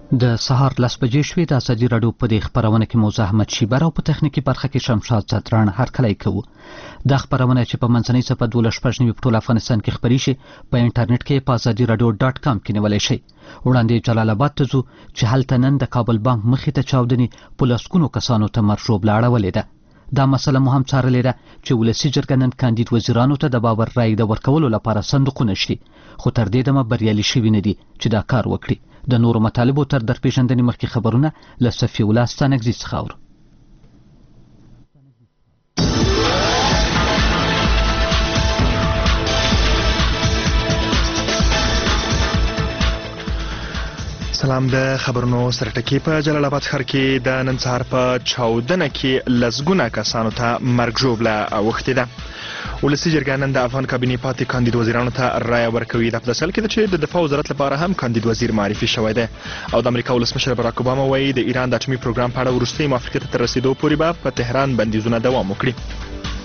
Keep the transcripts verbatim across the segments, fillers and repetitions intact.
د سهار لس بجې شوې. د ازادي راډیو په دې خپرونه کې موضوع احمد شیبر او په تخنیکي برخه کې شمشاد زتران هرکلی کوو. دا خپرونه چې په منځنۍ څپه دولس شپږ نوي په ټول افغانستان کې خپرې شي په انټرنیټ کې په ازادي راډیو ډاټ کام کې نیولی شئ. وړاندې جلال آباد ته ځو چې هلته نن د کابل بانک مخې ته چاودنې په لسګونو کسانو ته مرژوبله اړولې ده. دا مسله مو هم څارلې ده چې ولسي جرګه نن کاندید وزیرانو ته د باور رایې د ورکولو لپاره صندوقونه شي، خو تر دې دمه بریالي شوي نه دي چې دا کار وکړي. د نورو مطالبو تر درپېژندنې مخکې خبرونه له صفي الله ستانکزي څخه اورو. سلام. د خبرونو سرټکی په جلال آباد ښار کې د نن سهار په چاودنه کې لسګونه کسانو ته مرګ ژوبله اوښتې ده. ولسي جرګه نن د افغان کابینې پاتې کاندید وزیرانو ته رایه ورکوي. دا په داسې حال کې ده چې د دفاع وزارت لپاره هم کاندید وزیر معرفي شوی دی او د امریکا ولسمشر باراک اوباما وایي د ایران د اټومي پروګرام په اړه وروستۍ موافقې ته تر رسېدو پورې به په تهران بندیزونه دوام وکړي.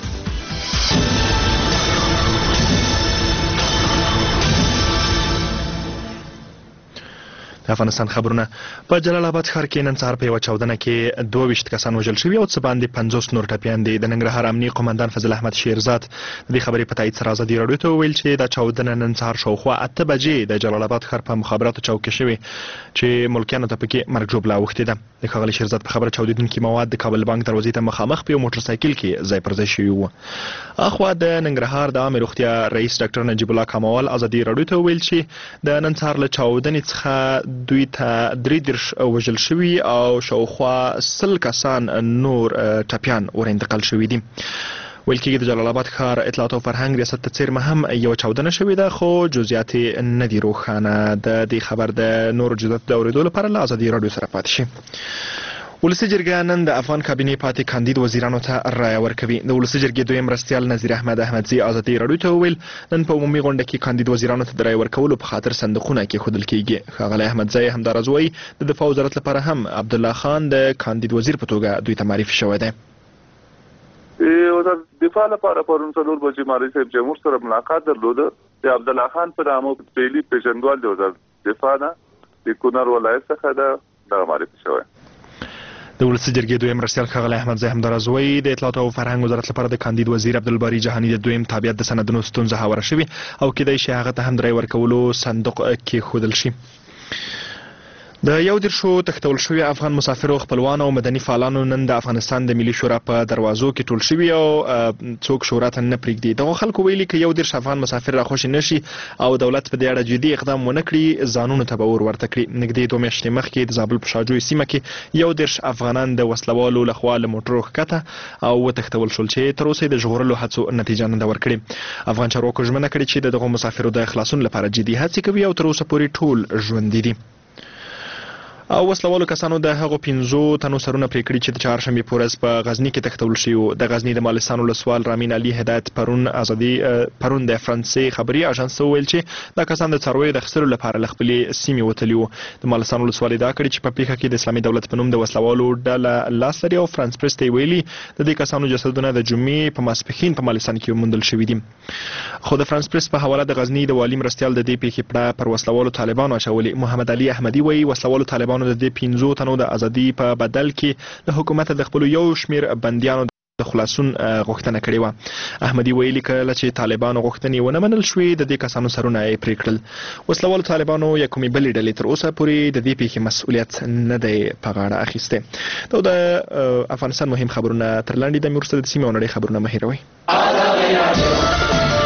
د افغانستان خبرونه. په جلال آباد ښار کې نن سهار په یوه چاودنه کې دوه ویشت کسان وژل شوي او څه باندې پنځوس نور ټپیان دي. د ننګرهار امنیه قومندان فضل احمد شیرزاد د دې خبرې په تایید سره ازادي راډیو ته وویل چې دا چاودنه نن سهار شاوخوا اته بجې د جلال آباد ښار په مخابراتو چوک کې شوې چې ملکیانو ته پکې مرګ ژوبله اوښتې ده. د ښاغلي شیرزاد په خبره چاودېدونکي مواد د کابل بانک دروازې ته مخامخ په یو موټر سایکل کې ځای پر ځای شوي وو. اخوا د ننګرهار د عامې روغتیا رئیس ډاکټر نجیب الله کاموال ازادي راډیو ته وویل چې د نن سهار له چاودنې څخه دوی ته درې دېرش وژل شوي او شاوخوا سل کسان نور ټپیان ور انتقال شوي دي. ویل کېږي د جلال آباد ښار اطلاعات او فرهنګ ریاست ته څیرمه هم یوه چاودنه شوې ده، خو جزئیات یې نه دي روښانه. د دې خبر د نورو جزئیاتو د اورېدو لپاره له ازادي راډیو سره پاتې شي. ولسي جرګه نن د افغان کابینې پاتې کاندید وزیرانو ته رایه ورکوي. د ولسي جرګې دویم مرستیال نظیر احمد احمدزي ازادي راډیو ته وویل نن په عمومي غونډه کې کاندید وزیرانو ته د رایې ورکولو په خاطر صندوقونه کېښودل کېږي. ښاغلی احمدزي همداراز وایي د دفاع وزارت لپاره هم عبدالله خان د کاندید وزیر په توګه دوی ته معرفي شوی دی. وزارت دفاع لپاره پرون څلور بجې ماري صاحب جمهور سره ملاقات درلوده. د عبدالله خان په نامه پیلي پیژندوال د وزارت دفاع نه د کونړ ولایت څخه ده دغه معرفي شوی. د ولسي جرګې دویم مرستیال ښاغلی احمدزي همداراز وایي د اطلاعاتو او فرهنګ وزارت لپاره د کاندید وزیر عبدالباري جهاني د دویم تابعیت د سندونو ستونزه هواره شوې او کېدای شي هغه ته هم د رایې ورکولو صندوق کېښودل شي. د یو دېرشو تښتول شوي افغان مسافرو خپلوان او مدني فعالانو نن د افغانستان د ملي شورا په دروازو کې ټول شوي او څوک شورا ته نه پرېږدي. دغو خلکو ویلي که یو دېرش افغان مسافر راخوشي نه شي او دولت په دې اړه جدي اقدام ونه کړي ځانونو ته به ور ورته کړي. نږدې دوه میاشتې مخکې د زابل په شاجوی سیمه کې یو دېرش افغانان د وسلوالو لخوا له موټرو ښکته او وتښتول شول چې تر اوسه د ژغورلو هڅو نتیجه نه ده ورکړې. افغان چارواکو ژمنه کړې چې د دغو مسافرو د خلاصون لپاره جدي هڅې کوي او تر اوسه پورې ټول ژوندي دي. او وسلوالو کسانو د هغو پنځو تنو سرونه پرې کړي چې د چهارشنبې په ورځ په غزني کې تښتول شوي وو. د غزني د مالستان ولسوال رامین علي هدایت پرون ازادي پرون د فرانسې خبري اژانس ته وویل چې دا کسان د څارویو د اخیستلو لپاره له خپلې سیمې وتلي وو. د مالستان ولسوال ادعا کړې چې په پیښه کې د اسلامي دولت په نوم د وسلوالو ډله لاس لري او فرانس پرس ته یې ویلي د دې کسانو جسدونه د جمعې په ماسپښین په مالستان کې وموندل شوي دي. خو د فرانس پرس په حواله د غزني د والي مرستیال د دې پیښې پړه پر وسلوالو طالبانو اچولې. محمد علي احمدي وایي وسلوالو طالبانو د دې پنځو تنو د ازادي په بدل کې له حکومت د خپلو یو شمیر بندیانو د خلاصون غوښتنه کړې وه. احمدي ویلي کله چې طالبانو غوښتنې ونه منل شوې د دې کسانو سرونه یې پرې کړل. وسلوالو طالبانو یا کومې بلې ډلې تر اوسه پورې د دې پیښې مسؤلیت نه دی په غاړه اخیستی. دا د افغانستان مهم خبرونه تر لاندې د وروسته د سیمې او نړۍ خبرونه مه هېروئ.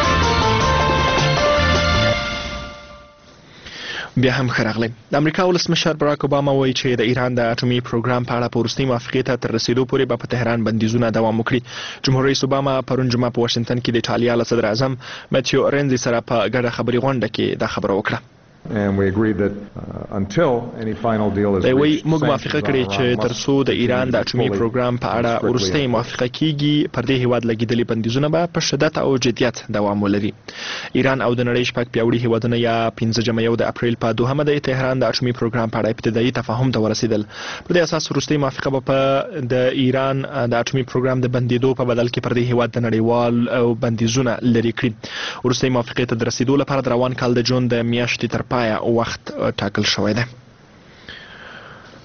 بیا هم ښه راغلی. د امریکا ولسمشر باراک اوباما وایي چې د ایران د اټومي پروګرام په اړه په وروستۍ موافقې ته تر رسېدو پورې به په تهران بندیزونه دوام وکړي. جمهور رئیس اوباما پرون جمعه په واشنګټن کې د ایټالیا له صدر اعظم ماتیو رینزي سره په ګډه خبري غونډه کې دا خبره وکړه. And we agreed that uh, until any final deal is reached, موږ موافقه کړې چې تر څو د ایران د اټومي پروګرام په اړه وروستۍ موافقه کیږي پر دې هیواد لګیدلي بندیزونه به په شدت او جدیت دوام ولري. ایران او د نړۍ شپږ پیاوړي هیوادونه یا پنځه جمع یو د اپریل په دوهمه د تهران د اټومي پروګرام په اړه ابتدایي تفاهم ته ورسېدل. په دې اساس وروستۍ موافقه به په د ایران د اټومي پروګرام د بندیدو په بدل کې پر دې هیواد د نړیوال او بندیزونه لري کړي. وروستۍ موافقې ته د رسېدو لپاره د روان کال د جون د میاشتې تر پایه وخت ټاکل شوی دی.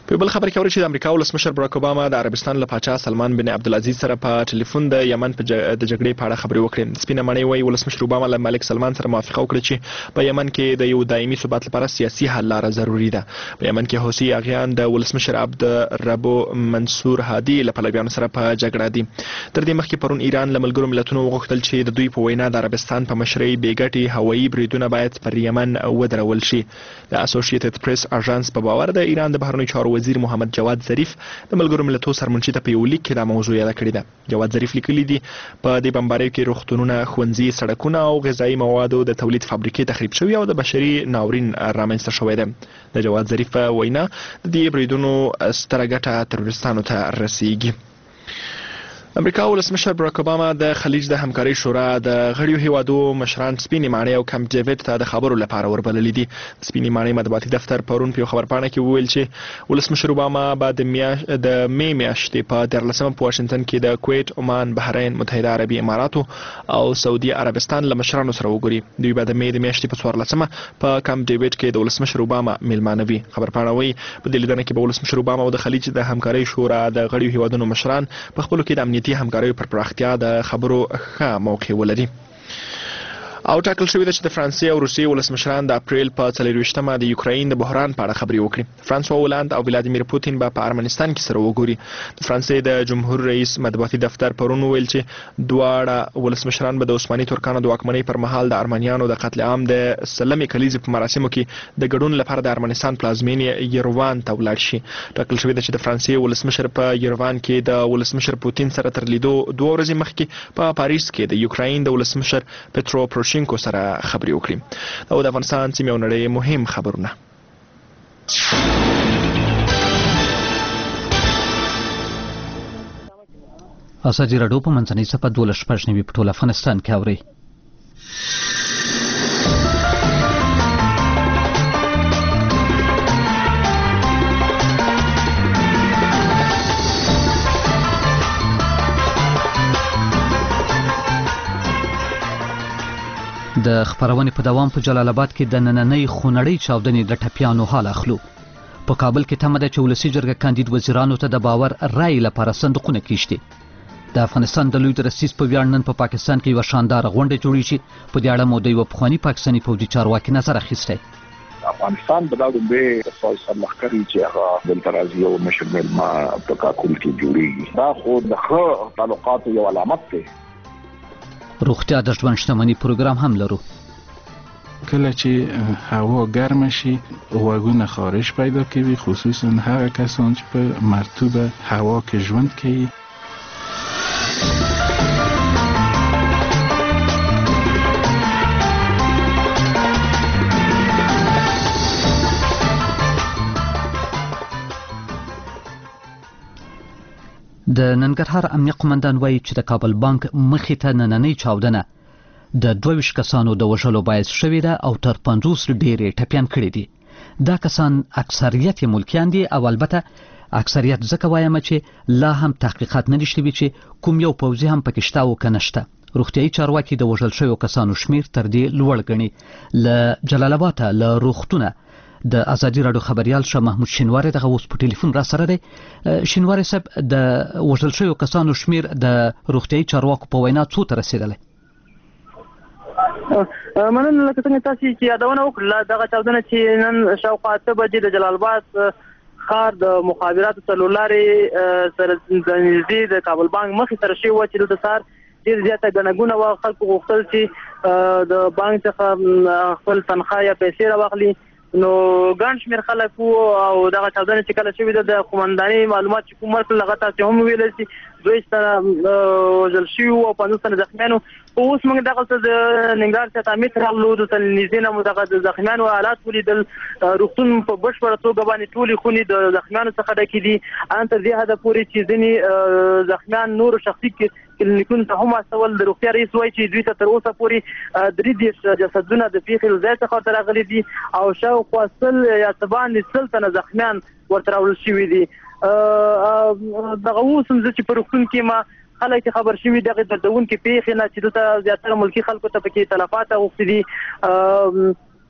په بل خبر کې اوري چې د امریکا ولسمشر باراک اوباما د عربستان له پاچا سلمان بن عبدالعزیز سره په ټلیفون د یمن په د جګړې په اړه خبرې وکړې. سپینه ماڼۍ وايي ولسمشر اوباما له ملک سلمان سره موافقه وکړه چې په یمن کې د یو دایمي ثبات لپاره سیاسي حل لاره ضروري ده. په یمن کې حوثي اغیان د ولسمشر عبد ربو منصور هادي له پلویانو سره په جګړه دي. تر دې مخکې پرون ایران له ملګرو ملتونو وغوښتل چې د دوی په وینا د عربستان په مشرۍ بې ګټې هوایي بریدونه باید پر یمن ودرول شي. د اسوسییټډ پریس اژانس په باور د ایران د بهرنیو چارو وزیر محمد جواد ظریف د ملګرو ملتونو سرمنشي ته په یو لیک کې دا موضوع یاده کړې ده. جواد ظریف لیکلي دي په دې بمباریو کې روغتونونه، ښوونځي، سړکونه او غذایي موادو د تولید فابریکې تخریب شوي او د بشري ناورین رامنځته شوی ده. د جواد ظریف په وینا د دې بریدونو ستره ګټه تروریستانو ته رسیږي. امریکا ولسمشر باراک اوباما د خلیج د همکارۍ شورا د غړیو هیوادو مشران سپینې ماڼۍ او کمپ ډیوډ ته د خبرو لپاره وربللي دي. سپینې ماڼۍ مطبوعاتي دفتر پرون په یو خبرپاڼه کې وویل چې ولسمشر اوباما به د میاش د می میاشتې په دیارلسمه په واشنگټن کې د کویت، عمان، بحرین، متحده عربي اماراتو او سعودي عربستان له مشرانو سره وګوري. دوی به د می د میاشتې په څوارلسمه په کمپ ډیوډ کې د ولسمشر اوباما میلمانه وي. خبرپاڼه وايي په دې لیدنه کې به ولسمشر اوباما او د خلیج د همکارۍ شورا د غړیو هیوادونو مشران په خپلو کې د امنیتي همکاریو پر پراختیا د خبرو ښه موقع ولري. او ټاکل شوې ده چې د فرانسې او روسیې ولسمشران د اپریل په څلرویشتمه د یوکراین د بحران په اړه خبرې وکړي. فرانسوا هولند او ولادیمیر پوتین به په ارمنستان کې سره وګوري. د فرانسې د جمهور رئیس مطبوعاتي دفتر پرون وویل چې دواړه ولسمشران به د عثماني ترکانو د واکمنۍ پر مهال د ارمنیانو د قتل عام د سلمې کلیزې په مراسمو کې د ګډون لپاره د ارمنستان پلازمینې یروان ته ولاړ شي. ټاکل شوې ده چې د فرانسې ولسمشر په یروان کې د ولسمشر پوتین سره تر لیدو دوه ورځې مخکې په پاریس کې د یوکراین د ولسمشر پترو پروشینکو سره خبرې وکړي. او د افغانستان سیمې او نړۍ مهم خبرونه. ازادي راډیو په منځنۍ صفحه دولس شپږ نوي په ټول افغانستان کې اوري. د خبرونې په دوام په جلال آباد کې د نننۍ خونړۍ چاودنې د ټپیانو حال اخلو. په کابل کې تمه ده چې ولسي جرګه کاندید وزیرانو ته د باور رای لپاره صندوقونه کیږدي. د افغانستان د لوی درستیز په ویاړ نن په پاکستان کې یوه شانداره غونډه جوړیږي. په دې اړه مو د یوه پخواني پاکستاني پوځي چارواکي نظر اخیستی. افغانستان به دا لومړی فیصله لښکرې چې هغه دلته راځي او مشر میلمه په کاکل کې جوړیږي. دا خو د ښه تعلقاتو یو علامت دی. روغتیا د ژوند شتمنۍ پروګرام هم لرو. کله چې هوا ګرمه شي غوږونه خارش پیدا کوي، خصوصا هغه کسان چې په مرطوبه هوا کې ژوند کوي. د ننګرهار امنیه قومندان وایي چې د کابل بانک مخې ته نننۍ چاودنه د دوه ویشت کسانو د وژلو باعث شوې ده او تر پنځوس ډېرې ټپیان کړي دي. دا کسان اکثریت یې ملکیان دي او البته اکثریت ځکه وایم چې لا هم تحقیقات نه دي شوي چې کوم یو پوځي هم پکې شته او که نشته. روغتیایي چارواکي د وژل شویو کسانو شمیر تر دې لوړ ګڼي. له جلال آباده له روغتونه د ازادي راډیو خبريال شاه محمود شینواری دغه اوس په ټلیفون را سره دی. شینواری صاحب، د وژل شویو کسانو شمیر د روغتیایي چارواکو په وینا څو ته رسیدلی؟ مننه. لکه څنګه تاسو چې یادونه وکړله، دغه چاودنه چې نن شاوخوا اته بجې د جلال آباد ښار د مخابراتو څلور لارې سره د نږدې د کابل بانک مخې سره شوې وه چې دلته سهار ډېر زیاته ګڼه ګوڼه وه. خلکو غوښتل چې د بانک څخه خپل تنخواه یا پیسې راواخلي. نو ګڼ شمېر خلک وو او دغه چاودنه چې کله شوې ده د قومنداني معلومات چې کوم ورکړل هغه تاسې هم وویلی چې دوه ویشت تنه وژل شوي وو او پنځوس تنه زخمیان وو. اوس موږ دغلته د ننګرهار سیاحت امیر ته راغلو. دلته نږدې نه مو دغه د زخمیانو حالات ولیدل. روغتون په بشپړه توګه باندې ټولې خونې د زخمیانو څخه ډکې دي. ان تر دې حده پورې چې ځینې زخمیان نورو شخصي کلینیکونو ته هم استول. د روغتیا رئیس وایي چې دوی ته تر اوسه پورې درې دېرش جسدونه د پیښې له ځای څخه ورته راغلي دي او شاوخوا سل یا څه باندې سل تنه زخمیان ورته راوړل شوي دي. دغه اوس هم زه چې په روغتون کې ما خلک خبر شوي دغه دردونکې پیښې نه چې دلته زیاتره ملکي خلکو ته پکې تلفات اوښتي دي.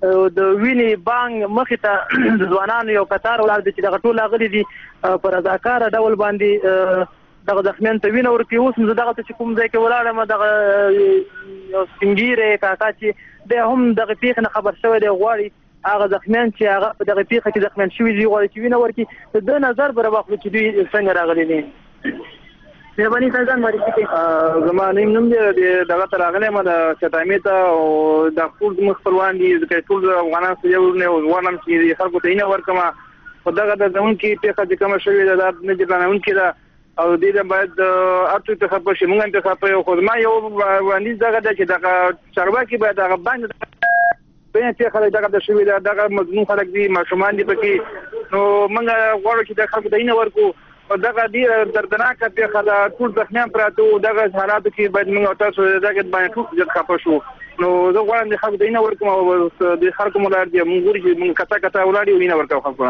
د ویني بانک مخې ته د ځوانانو یو قطار ولاړ دي چې دغه ټول راغلي دي په رضاکاره ډول باندې دغه زخمیان ته وینه ورکوي. اوس زه دغه چې کوم ځای کې ولاړم دغه یو سپین کاکا چې دی هم دغه پیښې نه خبر شوی دی غواړي هغه زخمیان چې هغه په دغه پیښه کې زخمیان شوي دي غواړي چې وینه ورکړي د نظر بر واخلو چې دوی څنګه راغلي دي. مهرباني ځان معرفي کړئ. زما نیم نوم دی دغه ته راغلی یم د چتامې ته او دا ټول زموږ خپلوان دي ځکه ټول افغانان سره یو نه غواړم چې خلکو ته وینه ورکړم خو دغه د زمونکي پیښه چې کومه شوې ده دا نه جبرانونکې ده او دې باید هر څوک ته خبر شي موږ ته خبر یو خو ما یو وړاندیز دغه ده چې دغه چارواکي باید هغه باندې په دې خلک دغه د شوې ده دغه مظلوم خلک دي ماشومان دي پکې نو موږ غواړو چې د خلکو ته وینه ورکړو او دغه ډیر دردناکه پیښه ده ټول زخمیان پراته دغه حالاتو کې باید موږ تاسو دغه باندې ټول ځکه خپه شو نو زه غواړم چې خلک دینه ورکوم او د خلکو مولار دي موږ ګوري چې موږ کتا کتا ولاړ یو وینه ورکو خلکو.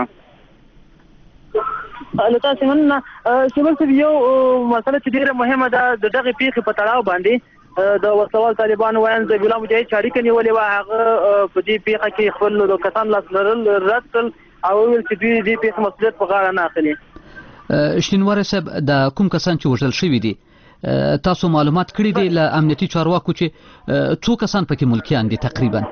نو تاسو من چې یو مسله چې ډیره مهمه ده د دغه پیښې په تړاو باندې د وسوال طالبان وایي چې ګلام مجاهد چاري کني ولې وا هغه په دې پیښه کې خپل د کسان لاس لرل رد کړ او ویل چې دوی دې پیښه مسؤلیت په غاړه نه اخلي. شینواری صاحب د کوم کسان چې وژل شوي دي تاسو معلومات کړی دي له امنیتي چارواکو چې څو کسان پکې ملکیان دي تقریبا؟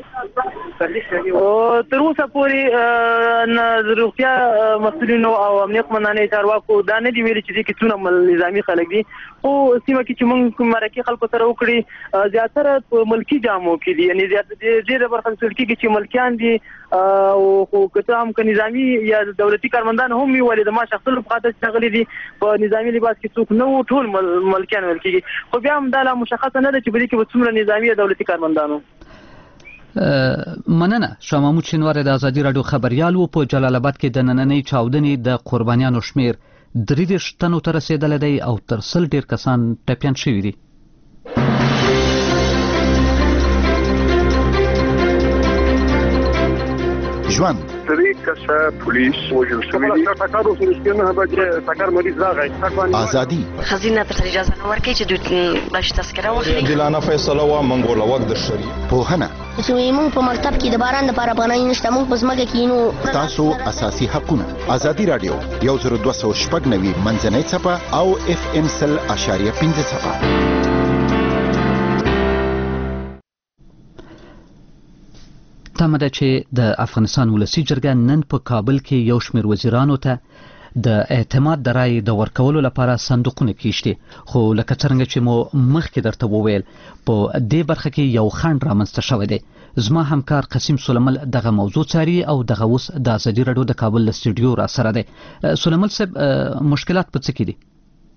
تر اوسه پورې روغتیا مسؤلینو او امنیت منانې چارواکو دا نه دي ویلي چې دې کې څونه نظامي خلک دي خو سیمه کې چې موږ مرکه خلکو سره وکړي زیاتره په ملکی جامو کې دي یعنی ډېر برخه څلکي کې چې ملکیان دي او خو کته هم ک نظامی یا دولتي کارمندان هم ویل د ما شخصي لپاره شغلي دي په نظامی لباس کې څوک نه ټول ملکیان ولکي خو بیا هم دا مشخصه نه ده چې بلې کې څومره نظامی یا دولتي کارمندانو. مننه. شاه محمود شینواری د ازادي راډیو خبريال وو. په جلال آباد کې د نننۍ چاودنې د قربانیانو شمیر درې دېرش تنو ته رسیدلی دی او تر سل ډیر کسان ټپیان شوي دي. ژوند درې کسه پولیس وژل شوي دي ټاکر اوسه سپینه هغه ټاکر مریض راغی ازادي خزینه ته اجازه نه ورکړي چې دوی باش تذکره واخلي دلانه فیصله وا منګول وخت د شری په هنه چې موږ په مکتب کې د باران لپاره پناه نشته موږ په ځمکه کې نو تاسو اساسي حقوقونه ازادي رادیو یو زر دوه سوه شپږ نوي منځنۍ څپه او اف ام سل اشاریه پنځه څپه. تمه ده چې د افغانستان ولسی جرګه نن په کابل کې یو شمېر وزیرانو ته د اعتماد د رای د ورکولو لپاره صندوقونه کیشته خو لکه څنګه چې مو مخکې درته وویل په دې برخه کې یو خنډ رامنځته شوی دی. زما همکار قسیم سلیمل دغه موضوع څاري او دغه اوس د ازادي راډیو د کابل له سټوډیو را سره دی. سلیمل صاحب مشکلات په څه کې دي؟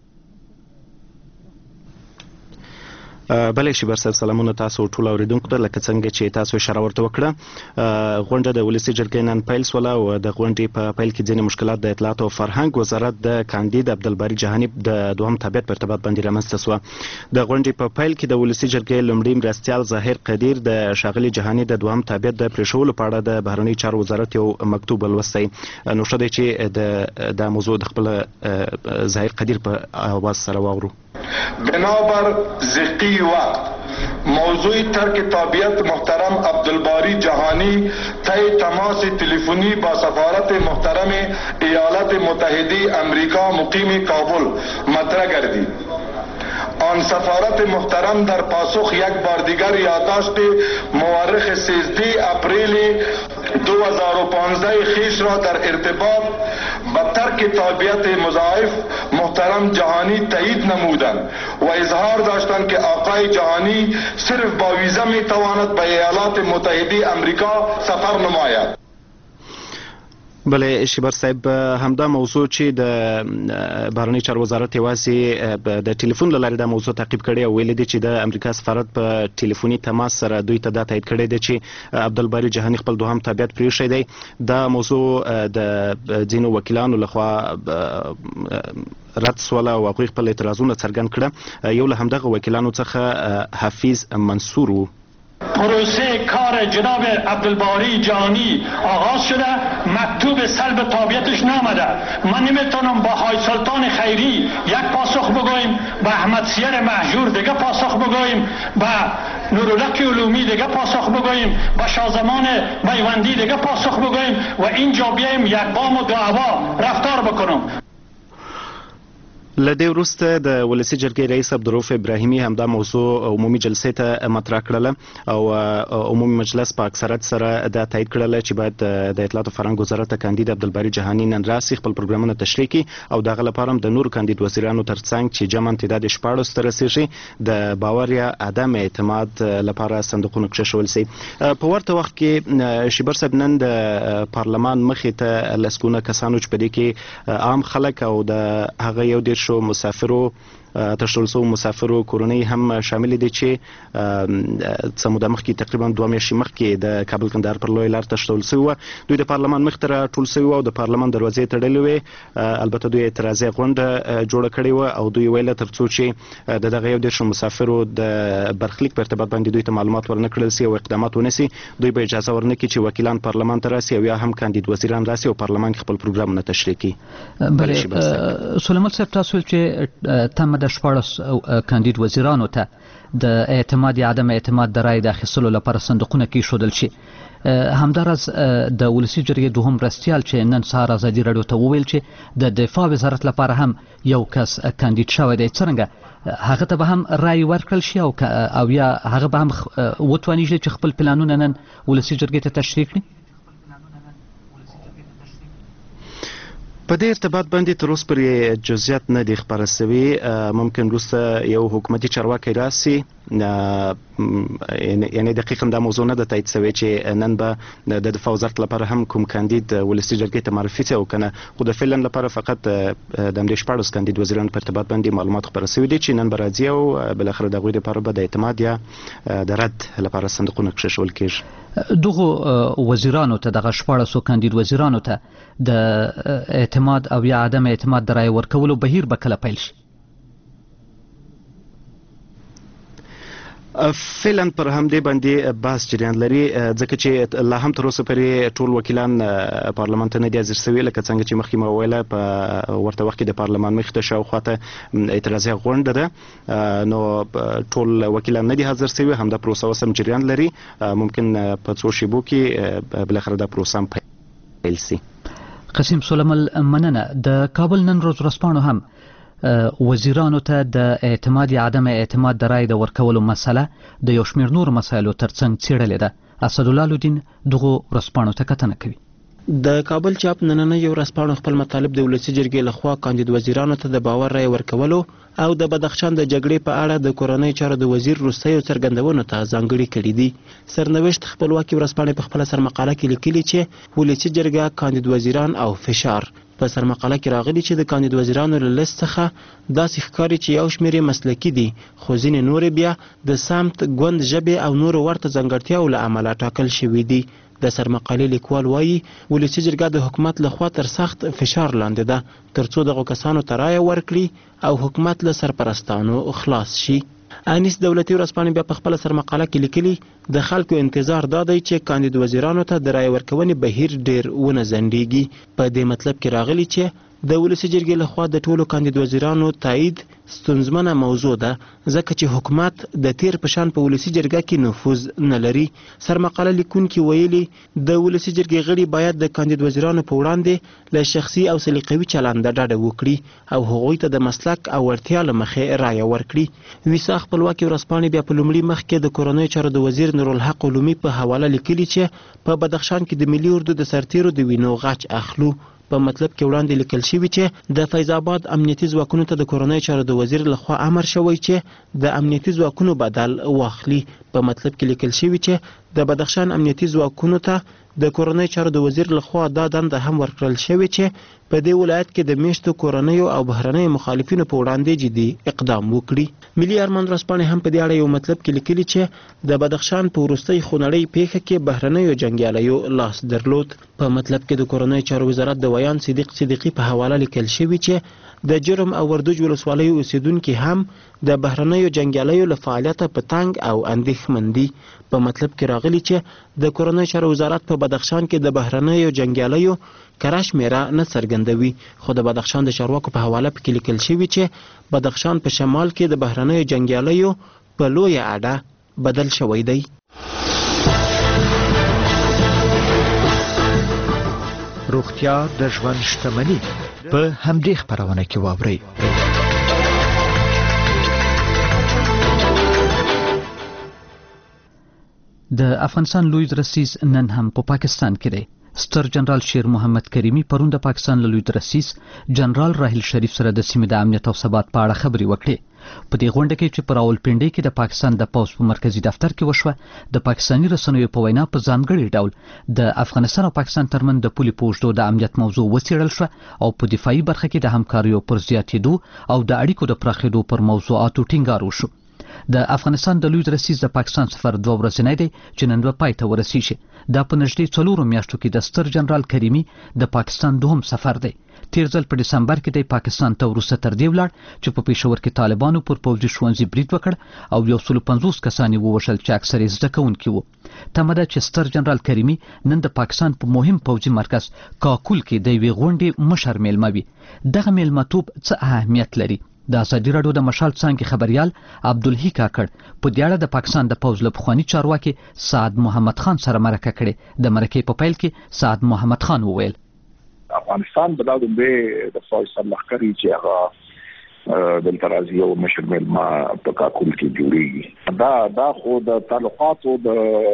بلې شي بر صاحب سلامونه تاسو ټول اوریدونکو ته لکه څنګه چې تاسو اشاره ورته وکړه غونډه د ولسی جرګې نن پیل شوله او د غونډې په پیل کې ځینې مشکلات د اطلاعات او فرهنګ وزارت د کاندید عبدالباری جهانی د دوهم تابعیت په ارتباط باندې رامنځته شوه. د غونډې په پیل کې د ولسی جرګې لومړي مرستیال ظاهر قدیر د شاغلي جهانی د دوهم تابعیت د پریښولو په اړه د بهرنی چارو وزارت یو مکتوب ولوستی. نو شته چې د د موضوع د خپل ظاهر قدیر په आवाज سره واورو. بنابر ذکی وقت موضوع ترک تابعیت محترم عبدالباری جهانی طی تماس تلفنی با سفارت محترم ایالات متحده امریکا مقیم کابل مطرح گردید. آن سفارت محترم در پاسخ یک بار دیگر یادداشت مورخ سیزده اپریل دو هزار و پانزده خیش را در ارتباط با ترک تابعیت مضاعف محترم جهانی تایید نمودند و اظهار داشتند که آقای جهانی صرف با ویزا می تواند به ایالات متحده امریکا سفر نماید. بله شیبر صاحب همدا موضوع چې د بهرنی چارو وزارت یوازې د ټلیفون له لارې دا موضوع تعقیب کړی او ویلي دی چې د امریکا سفارت په ټلیفوني تماس سره دوی ته دا تایید کړی دی چې عبدالباری جهانی خپل دوهم تابعیت پریښی دی. دا موضوع د ځینو وکیلانو لخوا رد سوله او هغوی خپل اعتراضونه څرګند کړه. یو له همدغه وکیلانو څخه حفیظ منصور و. پروسه کار جناب عبدالباری جهانی آغاز شده مکتوب سلب تابعیتش نامده. من نمیتونم با های سلطان خیری یک پاسخ بگویم، با احمد سیر مهجور دیگه پاسخ بگویم، با نورالحق علومی دیگه پاسخ بگویم، با شازمان میوندی دیگه پاسخ بگویم و اینجا بیایم یک بام و دعوا رفتار بکنم. لدې وروسته د ولسي جرګې رئیس عبدالرؤف ابراهیمي همدا موضوع عمومي جلسې ته مطرح کړله او عمومي مجلس په اکثرت سره دا تایید کړله چې باید د اطلاعات او فرهنګ وزارت ته کاندید عبدالباري جهاني نن راسي خپل پروګرامونه تشریح کړي او دغه لپاره هم د نورو کاندید وزیرانو ترڅنګ چې جمع تعداد یې شپاړس ته رسیږي د باور یا عدم اعتماد لپاره صندوقونه کښېښول سي. په ورته وخت کې شیبر صاحب نن د پارلمان مخې ته لسګونه کسانو چې په دې کې عام خلک او د هغه یو ډېر شو مسافرو تشتول سو مسافرو کورنۍ هم شامل دي چې څه موده مخکې تقریبا دوه میاشتې مخکې د کابل کندهار پر لویه لار تشتول سوي وه. دوی د پارلمان مخې ته راټول سوي وو او د پارلمان دروازې تړلې وې. البته دوی اعتراضي غونډه جوړه کړې وه او دوی ویله تر څو چې د دغه یو دېرشو مسافرو د برخلیک په ارتباط باندې دوی ته معلومات ورنه کړل سي او اقدامات ونسي، دوی به اجازه ورنه کړي چې وکیلان پارلمان ته راسي او یا هم کاندید وزیران راسي او پارلمان کې خپل پروګرامونه تشریح کړي. بله سلیمان صاحب تاسو چې تمه د شپاړس کاندید وزیرانو ته د اعتماد یا عدم اعتماد د رای د اخیستلو لپاره صندوقونه کېښودل شي، همداراز د ولسي جرګې دوهم مرستیال چې نن سهار ازادي راډیو ته وویل چې د دفاع وزارت لپاره هم یو کس کاندید شوی دی، څرنګه هغه ته به هم رای ورکړل شي او او یا هغه به هم وتوانیږي چې خپل پلانونه نن ولسي جرګې ته تشریح کړي؟ په دې ارتباط باندې تر اوسه پورې جزئیات نه دي خپاره سوي. ممکن وروسته یو حکومتي چارواکی راسي، یعنی دقیقا دا موضوع نه ده تایید سوی چې نن به د دفاع وزارت لپاره هم کوم کاندید ولسي جرګې ته معرفي سي او کنه، خو د فعلا لپاره فقط د همدې شپاړس کاندید وزیرانو په ارتباط باندې معلومات خپاره سوي دي چې نن به راځي او بالاخره د هغوی لپاره به د اعتماد یا د رد لپاره صندوقونه کښېښول کېږي. دغو وزیرانو ته دغه شپاړسو کاندید وزیرانو ته د اعتماد او یا عدم اعتماد د رای ورکولو بهیر به کله پیل شي؟ فعلا پر همدې باندې بحث جریان لري، ځکه چې لا هم تر اوسه پورې ټول وکیلان پارلمان ته نه دي حاضر سوي. لکه څنګه چې مخکې ما وویله په ورته وخت کې د پارلمان مخې ته شاوخوا ته اعتراضي غونډه ده، نو ټول وکیلان نه دي حاضر سوي. همدا پروسه اوس هم جریان لري، ممکن په څو شیبو کې بالاخره دا پروسه هم پیل سي. قسیم سلیمان مننه. د کابل نن ورځ ورځپاڼو هم وزیرانو ته د اعتماد یا عدم اعتماد د رای د ورکولو مسله د یو شمېر نورو مسایلو ترڅنګ څېړلې ده. اسدالله لودین دغو ورځپاڼو ته کتنه کوي. د کابل چاپ نننۍ ورځپاڼو خپل مطالب د ولسي جرګې لخوا کاندید وزیرانو ته د باور رای ورکولو او د بدخشان د جګړې په اړه د کورنۍ چارو د وزیر وروستیو څرګندونو ته ځانګړي کړي دي. سرنوشت خپلواکي ورځپاڼې په خپله سرمقاله کې لیکلي چې ولسي جرګه کاندید وزیران او فشار. په سرمقاله کې راغلي چې د کاندید وزیرانو له لیست څخه داسې ښکاري چې یو شمېر یې مسلکي دي، خو ځینې نورې بیا د سمت، ګوند، ژبې او نورو ورته ځانګړتیاو له امله ټاکل شوي دي. د سرمقالې لیکوال وایي ولسي جرګه د حکومت لخوا تر سخت فشار لاندې ده تر څو دغو کسانو ته رایه ورکړي او حکومت له سرپرستانو خلاص شي. انیس دولتي ورځپاڼې بیا په خپله سرمقاله کې لیکلي د خلکو انتظار دا دی چې کاندید وزیرانو ته د رایې ورکونې بهیر ډېر ونه ځنډېږي. په دې مطلب کې راغلي چې د ولسي جرګې لخوا د ټولو کاندید وزیرانو تایید ستونزمنه موضوع ده، ځکه چې حکومت د تیر په شان په ولسي جرګه کې نفوذ نه لري. سرمقاله لیکونکي ویلي د ولسي جرګې غړي باید د کاندید وزیرانو په وړاندې له شخصي او سلیقوي چلنده ډډه وکړي او هغوی ته د مسلک او وړتیا له مخې رایه ورکړي. ویسا خپلواکي ورځپاڼې بیا په لومړي مخ کې د کورنیو چارو د وزیر نورالحق علومي په حواله لیکلي چې په بدخشان کې د ملي اردو د سرتیرو د وینو غچ اخلو. په مطلب کې وړاندې لیکل شوي چې د فیض آباد امنیتي ځواکونو ته د کورنیو چارو د وزیر لخوا امر شوی چې د امنیتي ځواکونو بدل واخلي. په مطلب کې لیکل شوي چې د بدخشان امنیتي ځواکونو ته د کورنیو چارو د وزیر لخوا دا دنده هم ورکړل شوې چې په دې ولایت کې د میشتو کورنیو او بهرنیو مخالفینو په وړاندې جدي اقدام وکړي. ملي ارمان ورځپاڼې هم په دې اړه یو مطلب کې لیکلي چې د بدخشان په وروستۍ خونړۍ پیښه کې بهرنیو جنګیالیو لاس درلود. په مطلب کې د کورنیو چارو وزارت د ویان صدیق صدیقي په حواله لیکل شوي چې د جرم او وردوج ولسوالیو اوسیدونکي هم د بهرنیو جنګیالیو له فعالیته په تنګ او اندېښمن دي. په مطلب کې راغلي چې د کورنیو چارو وزارت په بدخشان کې د بهرنیو جنګیالیو کره شمېره نه څرګندوي، خو د بدخشان د چارواکو په حواله پکې لیکل شوي چې بدخشان په شمال کې د بهرنیو جنګیالیو په لویه اډه بدل شوی دی. روغتیا د ژوند شتمني په همدې خپرونه کې واورئ. د افغانستان لوی رئیس نن هم په پاکستان کې دی. ستر جنرال شیر محمد کریمی پرون د پاکستان لوی رئیس جنرال راحیل شریف سره د سیمې د امنیت او ثبات په اړه خبرې وکړې. په دې غونډه کې چې په راولپنډۍ کې د پاکستان د پوځ په مرکزی دفتر کې وشوه، د پاکستاني رسنیو په وینا په ځانګړي ډول د افغانستان او پاکستان ترمنځ د پولي پوښتو د امنیت موضوع وڅېړل شوه او په دفاعي برخه کې د همکاریو پر زیاتېدو او د اړیکو د پراخېدو پر موضوعاتو ټینګار وشو. د افغانستان د لوی رئیس د پاکستان سفر دوه ورځنی دی چې نن به پای ته ورسیږي. دا په نږدې څلورو میاشتو کې د ستر جنرال کریمی د پاکستان دوهم سفر دی. تیر ځل په دسمبر کې د پاکستان ته وروسته تر دې ولاړ چې په پېښور کې طالبانو پر پوځي ښوونځي برید وکړ او یو سل پنځوس کسان یې ووژل چې اکثر یې زده کوونکي وو. تمه ده چې ستر جنرال کریمی نن د پاکستان په مهم پوځي مرکز کاکول کې د یوې غونډې مشر میلمه وي. دغه میلمتوب څه اهمیت لري؟ د ازادي راډیو د مشال څانګې خبريال عبدالحی کاکړ په دې اړه د پاکستان د پوځ له پخواني چارواکي سعد محمد خان سره مرکه کړې. د مرکې په پیل کې سعد محمد خان وویل افغانستان بلادم به د فوج سرلښکري چې هغه د ترازی او مشر میلمه په کاکول کې جوړیږي. دا دا خو د تعلقاتو د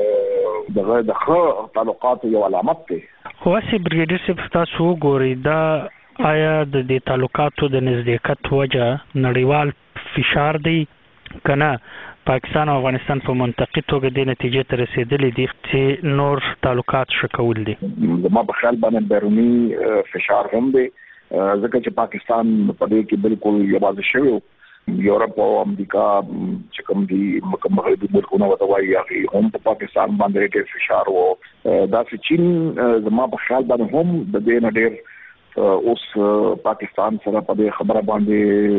دغه د ښه تعلقاتو یو علامت دی. خو اسی بریګیډر صاحب تاسو وګورئ دا آیا د دې تعلقاتو د نزدېکت وجه نړیوال فشار دی کنه پاکستان او افغانستان په منطقي توګه د نتیجې ته رسیدلي دي چې نور تعلقات شکول دي؟ زما په خیال باندې بیرونی فشار هم دی ځکه چې پاکستان په دې کې بالکل یوازې شوی یورپ او امریکا چې کوم دي مغربي ملکونه وته وایي هغه هم په پاکستان باندې کې فشار وو. دا چې چین زما په خیال باندې هم د دې نه ډېر اوس پاکستان سره په دې خبره باندې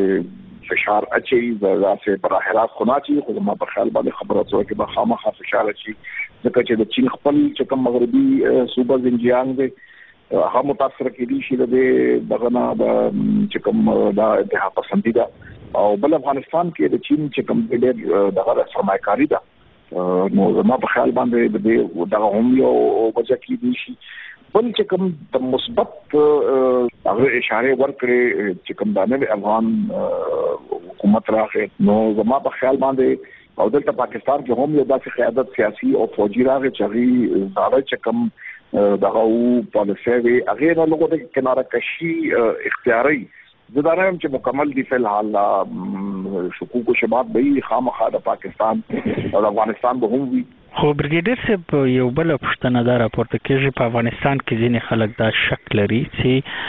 فشار اچي زاسه پر احراز خنا چی خو ما په خیال باندې خبره څو کې به خامخا فشار اچي ځکه چې د چین خپل چې کوم مغربي صوبه زنجیانګ دی هغه متاثر کېدي شي د دغه نه چې کوم دا اتحاد پسندیده او بل افغانستان کې د چین چې کوم ډېر دغه سرمایه‌کاري ده نو ما په خیال باندې د دغه هم یو وجه کېدي شي. بل چې کوم د مثبت هغه اشاره ورکړي چې کوم د افغان حکومت راغی نو زما په خیال باندې او دلته پاکستان کې هم یو داسې قیادت سیاسي او فوجي راغی چې هغه زاړه چې کوم دغه پالیسي وي هغه نه لږه د کناره کشي اختیاري زدارم چې مکمل دی فل حال شکوک او شباب به خامخا د پاکستان او افغانستان به هم وي. خو بریګیډر صاحب یو بل پوښتنه دا راپورته کېږي په افغانستان کې ځینې خلک دا شک لري چې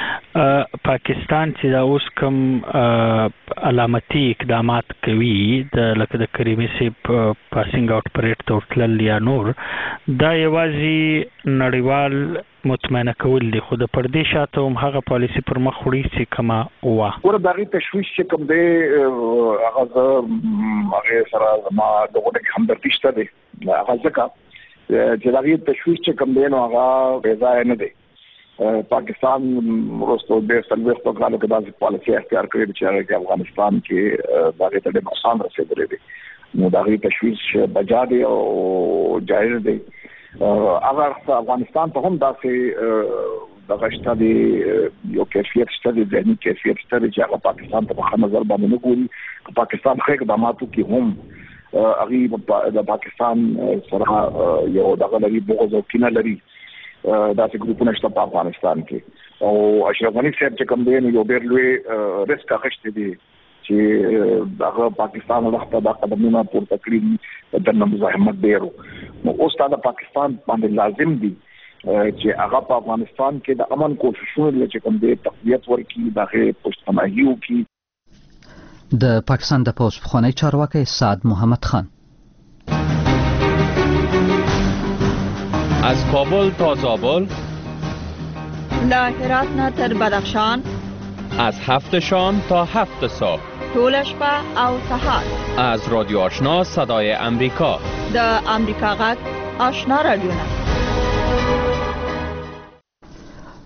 پاکستان چې دا اوس کوم علامتي اقدامات کوي د لکه د کریمي صاحب پاسینګ آوټ پریډ ته ورتلل یا نور دا یوازې نړیوال مطمئنه کول دي خو د پردې شاته هم هغه پالیسي پر مخ وړي چې کومه وه ور دغه تشویش چې کوم دی هغه هغه سره زما دغه همدردي شته دی هغه ځکه چې دغه تشویش چې کوم دی نو هغه ځای نه دی. پاکستان ورستو به سلوي خپل کالو کې داسې پالیسي اختیار کړې چې هغه افغانستان کې دغه ته د نقصان رسېدلې دی نو دغه تشویش بجا دی او جایز دی. اگر افغانستان ته هم داسې دغه شته دی یو کیفیت شته دی ذهني کیفیت شته دی چې هغه پاکستان ته په نظر باندې نه ګوري. پاکستان خې اقداماتو کې هم هغه د پاکستان سره یو دغه لري بغض او کینه لري داسې ګروپونه شته په افغانستان کې او اشرف غني صاحب چې کوم دی یو ډېر لوی ریسک اخیستی دی چې دغه پاکستان وخت دا قدمونه پورته کړی د مزاحمت ډیرو نو اوس دا پاکستان باندې لازم دي چې هغه په افغانستان کې د امن کوششونه چې کوم دي تقویت ورکړي دغه پښتماهیو کې. د پاکستان د پوز پخوانی چارواکي سعد محمد خان از کابل تا زابل له هرات نه تر بدخشان از هفت شام تا هفت صبح طول شپه او سهار از رادیو آشنا صدای امریکا د امریکا غږ آشنا رادیو نه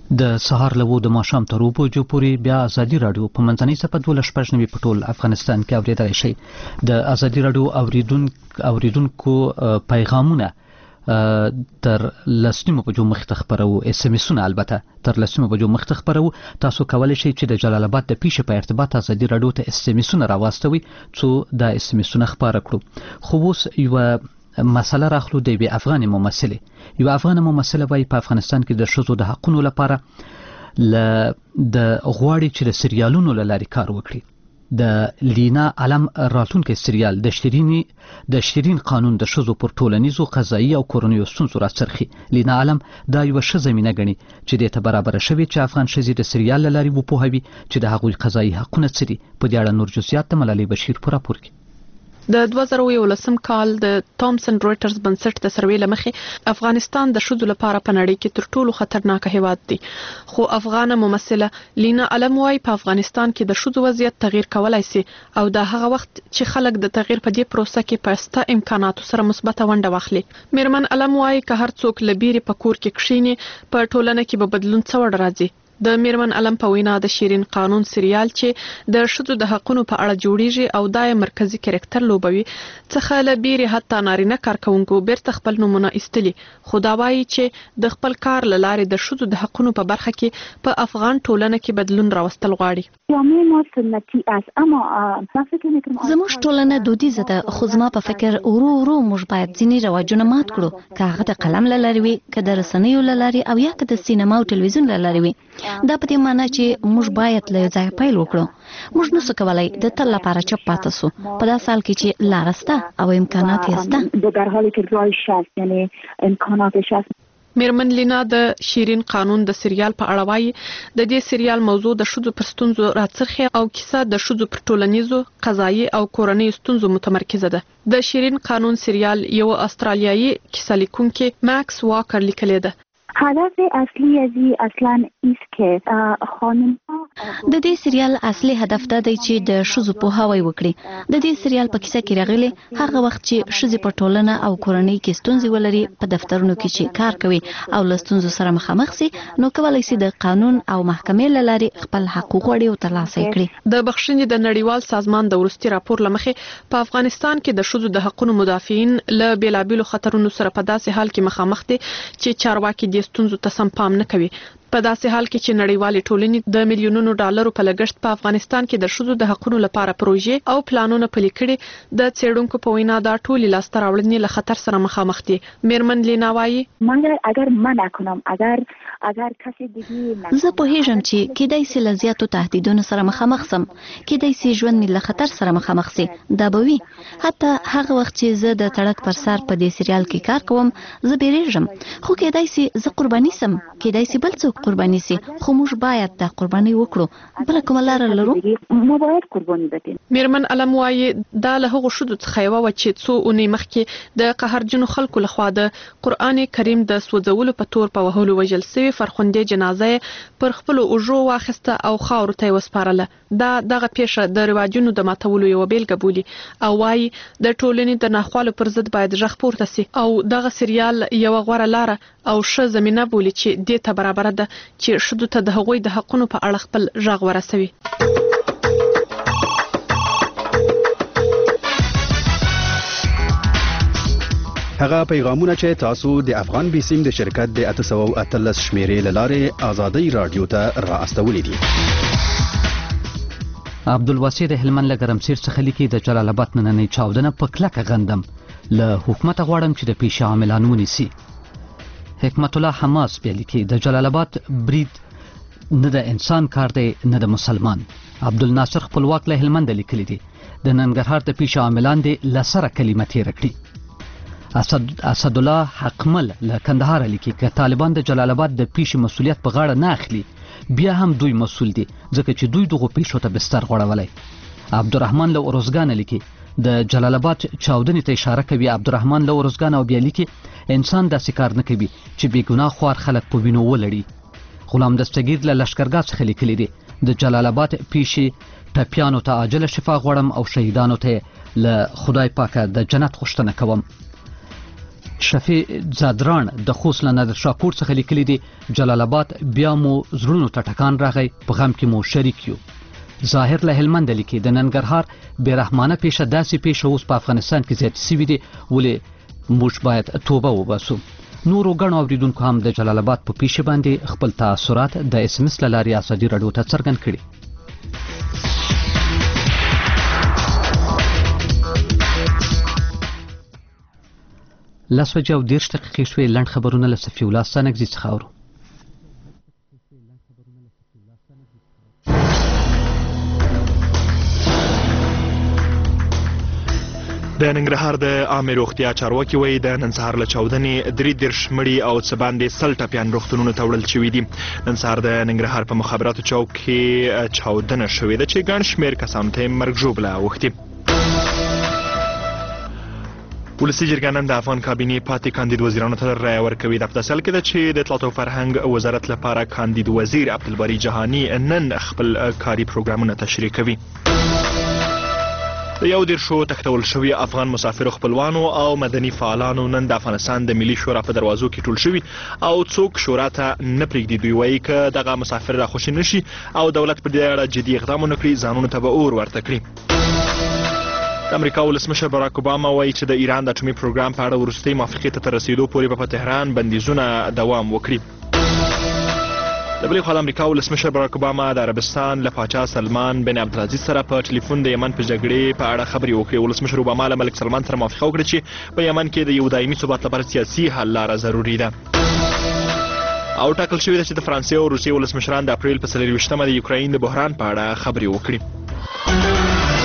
د سهار له و د ماښام تر اوو بجو پورې بیا ازادي راډیو په منځنۍ صفحه دولس شپږ نوي په ټول افغانستان کې اورېدلی شئ. د ازادي راډیو اوریدونکو اوریدونکو پیغامونه تر لسنیمو بجو مخته خپرو، اس ام اسونه البته تر لسنیمو بجو مخته خپرو. تاسو کولی شئ چې د جلال آباد د پیښې په ارتباط ازادي راډیو ته اس ام اسونه راواستوي څو دا اس ام اسونه خپاره کړو. خو اوس یوه مسله راخلو د یوې افغانې ممثلې. یوه افغانه ممثله وایي په افغانستان کې د ښځو د حقونو لپاره ل د غواړي چې د سریالونو له لارې کار وکړي. د لینا علم راتلونکی سریال د شیرینی د شیرین قانون د ښځو پر ټولنیزو قضایي او کورنیو ستونزو راڅرخي. لینا علم دا یوه ښه زمینه ګڼي چې دې ته برابره شوې چې افغان ښځې د سریال له لارې وپوهوي چې د هغوی قضایي حقونه څه دي. په دې اړه نور جزئیات د ملالۍ بشیر په راپور کې. د دوه زره یولسم کال د تومسن رويټرز بنسټ د سروې لمخې افغانستان د ښځو لپاره په نړۍ کې تر ټولو خطرناک هیواد دی. خو افغانه ممثله لینا علم وايي په افغانستان کې د ښځو وضعیت تغییر کولای شي او دا هغه وخت چې خلک د تغییر په دې پروسه کې په ستا امکاناتو سره مثبته ونډه واخلي. میرمن علم وايي که هر څوک لبيري په کور کې کښینی په ټولنه کې به بدلون څوړ راځي. د میرمن علم په وینا د شیرین قانون سریال چې د ښځو د حقونو په اړه جوړیږي او دای مرکزی کریکټر لوبوي څخه لبيري حتی نارینه کارکونکو بیرته خپل نمونه ایستلي. خو دا وایي چې د خپل کار له لارې د ښځو د حقونو په برخه کې په افغان ټولنه کې بدلون راوستل غواړي. زموږ ټولنه دودیزه ده خو زما په فکر ورو ورو موږ باید ځینې رواجونه مات کړو، که هغه د قلم له لارې وي، که د رسنیو له لارې او یا که د سینما او ټلویزیون له لارې وي. دا په دې معنی چې موږ باید له ځای پیل وکړو. موږ نسو کولای د تل لپاره چپ پاتې سو په داسې حال کې چې لار شته او امکانات یې شته. در حالی که راه شست یعنی امکاناتش هست. میرمن لینا د شیرین قانون د سریال په اړه وایي د دې سریال موضوع د ښځو پر ستونزو راڅرخي او کیسه د ښځو پر ټولنیزو قضایي او کورنۍ ستونزو متمرکزه ده. د شیرین قانون سریال یو استرالیایي کیسه لیکونکي ماکس واکر لیکلی ده. هدف اصلی از این اصلا است که خانم د دې سریال اصلي هدف دا دی چې د ښځو پوهاوی وکړي. د دې سریال په کیسه کې راغلي هغه وخت چې ښځې په ټولنه او کورنۍ کې ستونزې ولري په دفترونو کې چې کار کوي او له ستونزو سره مخامخ سي نو کولی شي د قانون او محکمې له لارې خپل حقوق وړي او ترلاسه کړي. د بخښنې د نړیوال سازمان د وروستي راپور لمخې په افغانستان کې د ښځو د حقوقو مدافعین له بیلابیلو خطرونو سره په داسې حال کې مخامخ دي چې چارواکي د ستونزو ته سم پام نه کوي. په داسې حال کې چې نړیوالې ټولنې د میلیونونو ډالرو په لګښت په افغانستان کې د ښځو د حقوقو لپاره پروژې او پلانونه پلي کړي، د څېړونکو په وینا دا ټولې لاسته راوړنې له خطر سره مخامخ دي. میرمن لینا وایي مګر اگر من نکنم اگر اگر کسی دیگه زه پوهیږم چې کېدای شي له زیاتو تهدیدونو سره مخامخ سم، کېدای شي ژوند مې له خطر سره مخامخ سي. دا به وي حتی هغه وخت چې زه د تړک پر سر په دې سریال کې کار کوم زه بیریږم، خو کېدای شي زه قرباني سم، کېدای شي بل څوک قرباني سي، خو موږ باید دا قرباني وکړو. بل کومه لار لرو؟ موږ باید قرباني بدین. میرمن علم وايي دا له هغو ښځو څخه یوه وه چې څو اونۍ مخکې د قهرجنو خلکو لخوا د قرآن کریم د سوځولو په تور په وهلو وژل سوي فرخندې جنازه پر خپلو اوږو واخیسته او خاورو ته یې وسپارله. دا دغه پیښه د رواجونو د ماتولو یوه بیلګه بولي او وايي د ټولنې د ناخوالو پر ضد باید غږ پورته سي او دغه سریال یوه غوره لاره او ښه زمینه بولي چې دې ته برابره ده چې ښځو ته د هغوی د حقونو په اړه خپل غږ ورسوي. هغه پیغامونه چې تاسو د افغان بیسیم د شرکت د اته سوه او اتلس شمیرې له لارې ازادي رادیو ته را استولې دي. عبدالواسع د هلمند له ګرمسیر څخه لیکي د جلال آباد نننۍ چاودنه په کلکه غندم، له حکومته غواړم چې د پیښې عاملان ونیسي. حکمت الله حماس بیا لیکي د جلال آباد برید نه د انسان کار دی نه د مسلمان. عبدالناصر خپلواک له هلمند لیکلی دی د ننګرهار د پیښې عاملان دي لسره کلمه تیره کړي. اسد اسدالله حقمل له کندهار لیکي که طالبان د جلال آباد د پیښې مسولیت په غاړه نه اخلي بیا هم دوی مسول دي ځکه چې دوی دغه پیښو ته بستر غوړولی. عبدالرحمن له ارزګان لیکي د جلال آباد چاودنې ته اشاره کوي. عبدالرحمن له ارزګان او بیا لیکي انسان داسې کار نه کوي چې بې ګناه خوار خلک په وینو ولړي. غلام دستگیر له لشکرګاه څخه لیکلی دی د جلال آباد پیښې ټپیانو ته عاجله شفا غواړم او شهیدانو ته له خدای پاکه د جنت غوښتنه کوم. شفیع زادران د خوست له نادر شاه کوټ څخه لیکلي دي جلال آباد بیا مو زړونو ته ټکان راغی په غم کې مو شریک یو. ظاهر له هلمند لیکي د ننګرهار بېرحمانه پیښه داسې پیښه اوس په افغانستان کې زیاتې سوي دي ولې موږ باید توبه وباسو. نورو ګڼو اوریدونکو هم د جلال آباد په پیښه باندې خپل تاثرات د اس ام اس له لارې ازادي راډیو ته څرګند کړي. لس بجې او دېرش دقیقې شوې. لنډ خبرونه له صفي الله ستانکزي څخه اورو. د ننګرهار د عامې روغتیا چارواکي وایي د نن سهار له چاودنې درې دېرش مړي او څه باندې سل ټپیان روغتونونو ته وړل شوي دي. نن سهار د ننګرهار په مخابراتو چوک کې چاودنه شوې ده چې ګڼ شمېر کسانو ته یې مرګ ژوبله اوښتې. ولسي جرګه نن د افغان کابینې پاتې کاندید وزیرانو ته رایه ورکوي. دا په تسل کې ده چې د اطلاعات او فرهنګ وزارت لپاره کاندید وزیر عبدالباري جهاني نن خپل کاري پروګرامونه تشریح کوي. د یو دېرشو تښتول شوي افغان مسافرو خپلوانو او مدني فعالانو نن د افغانستان د ملي شورا په دروازو کې ټول شوي او څوک شورا ته نه پرېږدي. دوی وایي که دغه مسافر راخوشي نشي او دولت پر دې اړه جدي اقدام ونه کړي ځانونو ته به اور ورته کړي. د امریکا ولسمشر باراک اوباما وایي چې د ایران د اټومي پروګرام په اړه وروستۍ موافقې ته تر رسېدو پورې به په تهران بندیزونه دوام وکړي. د بلې خوا د امریکا ولسمشر باراک اوباما د عربستان له پاچا سلمان بن عبدالعزیز سره په ټلیفون د یمن په جګړې په اړه خبرې وکړې. ولسمشر اوباما له ملک سلمان سره موافقه وکړه چې په یمن کې د یو دایمي ثبات لپاره سیاسي حل لاره ضروري ده. او ټاکل شوې ده چې د فرانسې او روسیې ولسمشران د اپریل په څلرویشتمه د یوکراین د بحران په اړه خبرې وکړي.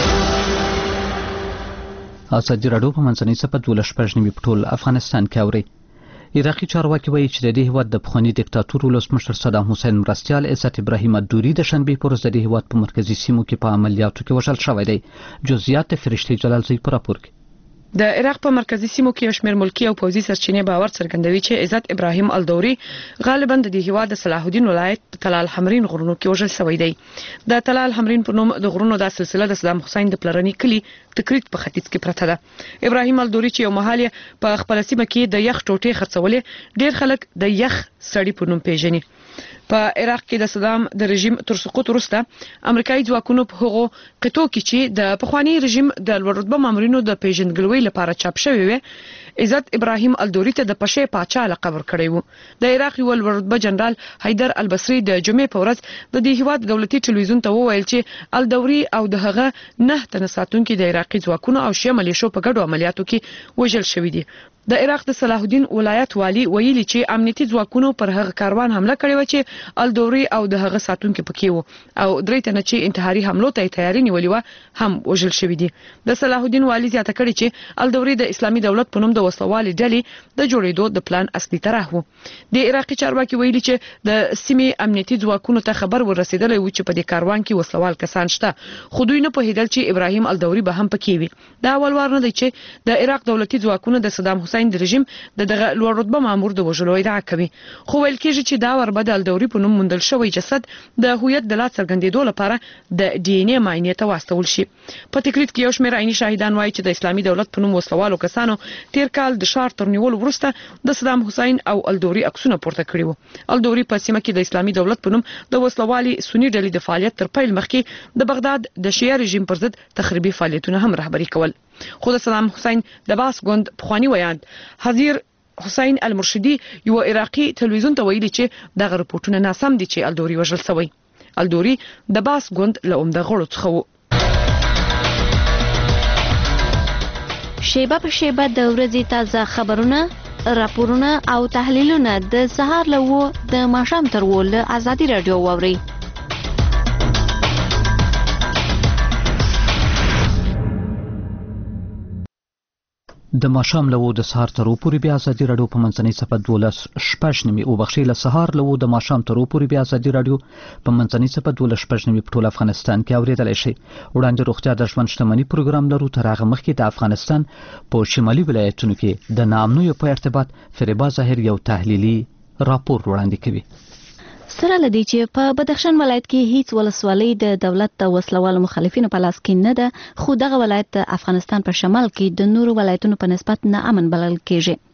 ازادي راډیو په منځنۍ څپه دولس شپږ نیمې په ټول افغانستان کې اوري. عراقي چارواکي وایي چې د دې هیواد د پخواني دیکتاتور ولسمشر صدام حسین مرستیال عزت ابراهیم الدوري د شنبې په ورځ د دې هیواد په مرکزي سیمو کې په عملیاتو کې وژل شوی دی. جزئیات د فرشتي جلالزی په راپور کې. د عراق په مرکزی سیمو کې یو شمېر ملکی او پوځي سرچینې باور څرګندوي چې عزت ابراهیم الدوري غالبا د دې هیواد د صلاح الدین ولایت تلال حمرین غرونو کې وژل شوی دی. د تلال حمرین په نوم د غرونو د سلسله د صدام حسین د پلرني کلی تکریت په ختیځ کې پرته ده. ابراهیم الدوري چې یو مهال په خپل سیمه کې د یخ ټوټې خرڅولې ډیر خلک د یخ سړی په نوم پیژني. په عراق کې د صدام د رژیم تر سقوط وروسته امریکایي ځواکونو په هغو قطو کې چې د پخوانی رژیم د لوړ رتبه مامورینو د پیژندګلوۍ لپاره چاپ شوی وي عزت ابراهیم الدوري ته د پشه پاچا لقب ورکړی وو. د عراق یو لوړ رتبه جنرال حیدر البصری د جمعې په ورځ د دې هیواد دولتي ټلویزیون ته وویل چې الدوري او د هغه نه تنه ساتونکو د عراقي ځواکونو او شیعه ملیشو په ګډو عملیاتو کې وژل شوی دي. د عراق د صلاح الدین ولایت والی ویلي چې امنیتي ځواکونو پر هغه کاروان حمله کړې و چې الدوري او د هغه ساتونکو پکې وو او درې تنه چې انتحاري حملو ته تیاری نیولې و هم وژل شوی دي. د صلاح الدین والی زیاته کړې چې الدوري د اسلامي دولت په نوم د وسلوالې ډلې د جوړېدو د پلان اصلي طرح وو. د عراقي چارواکي ویلي چې د سیمې امنیتي ځواکونو ته خبر ورسېدلی و چې په دې کاروان کې وسلوال کسان شته خو دوی نه پوهېدل چې ابراهیم الدوري به هم پکې وي. دا اول وار نه دی چې د عراق دولتي ځواکونو د صدام حسین د رژیم د دغه لوړ رتبه مامور د وژلو ادعا کوي خو ویل کېږي چې دا ور بدل الدوري په نوم موندل شوی جسد د هویت د لا څرګندېدو لپاره د ډي ان اي معاینې ته واستول شي. په تکریت کې یو شمېر عیني شاهدان وایي چې د اسلامي دولت په نوم وسلوالو کسانو تیر کال د شهر تر نیولو وروسته د صدام حسین او الدوري عکسونه پورته کړي وو. الدوري په سیمه کې د اسلامي دولت په نوم د وسلوالي سنی ډلې د فعالیت تر پیل مخکې د بغداد د شیعه رژیم پر ضد تخریبي فعالیتونه هم رهبري کول. خو د صدام حسین د باس ګوند پخوانی ویاند حزیر حسین المرشدي یو عراقي ټلویزیون ته ویلي چې دغه رپورټونه ناسم دي چې الدوري وژل شوی. الدوري د باس ګوند له عمده غړو څخه و. شیبه په شیبه د ورځې تازه خبرونه، راپورونه او تحلیلونه د سهار له و د ماښام تر و له ازادي راډیو واورئ. د ماښام له و د سهار تر پورې بیا ازادي راډیو په منځنۍ څپه دولس شپږ نیمې وبخښئ له سهار له و د ماښام تر پورې بیا ازادي راډیو په منځنۍ څپه دولس شپږ نیمې په ټول افغانستان کې اورېدلی شئ. وړاندې روغتیا د ژوند شتمني پروګرام لرو. تر هغه مخکې د افغانستان په شمالي ولایتونو کې د ناامنیو په ارتباط فریبا ظاهر یو تحلیلي راپور وړاندې کوي. سره لدی چې په بدخشان ولایت کې هیڅ ولسوالۍ د دولت د وسلوالو مخالفینو په لاس کې نه ده خو دغه ولایت د افغانستان په شمال کې د نورو ولایتونو په نسبت نه امن بلل کېږي.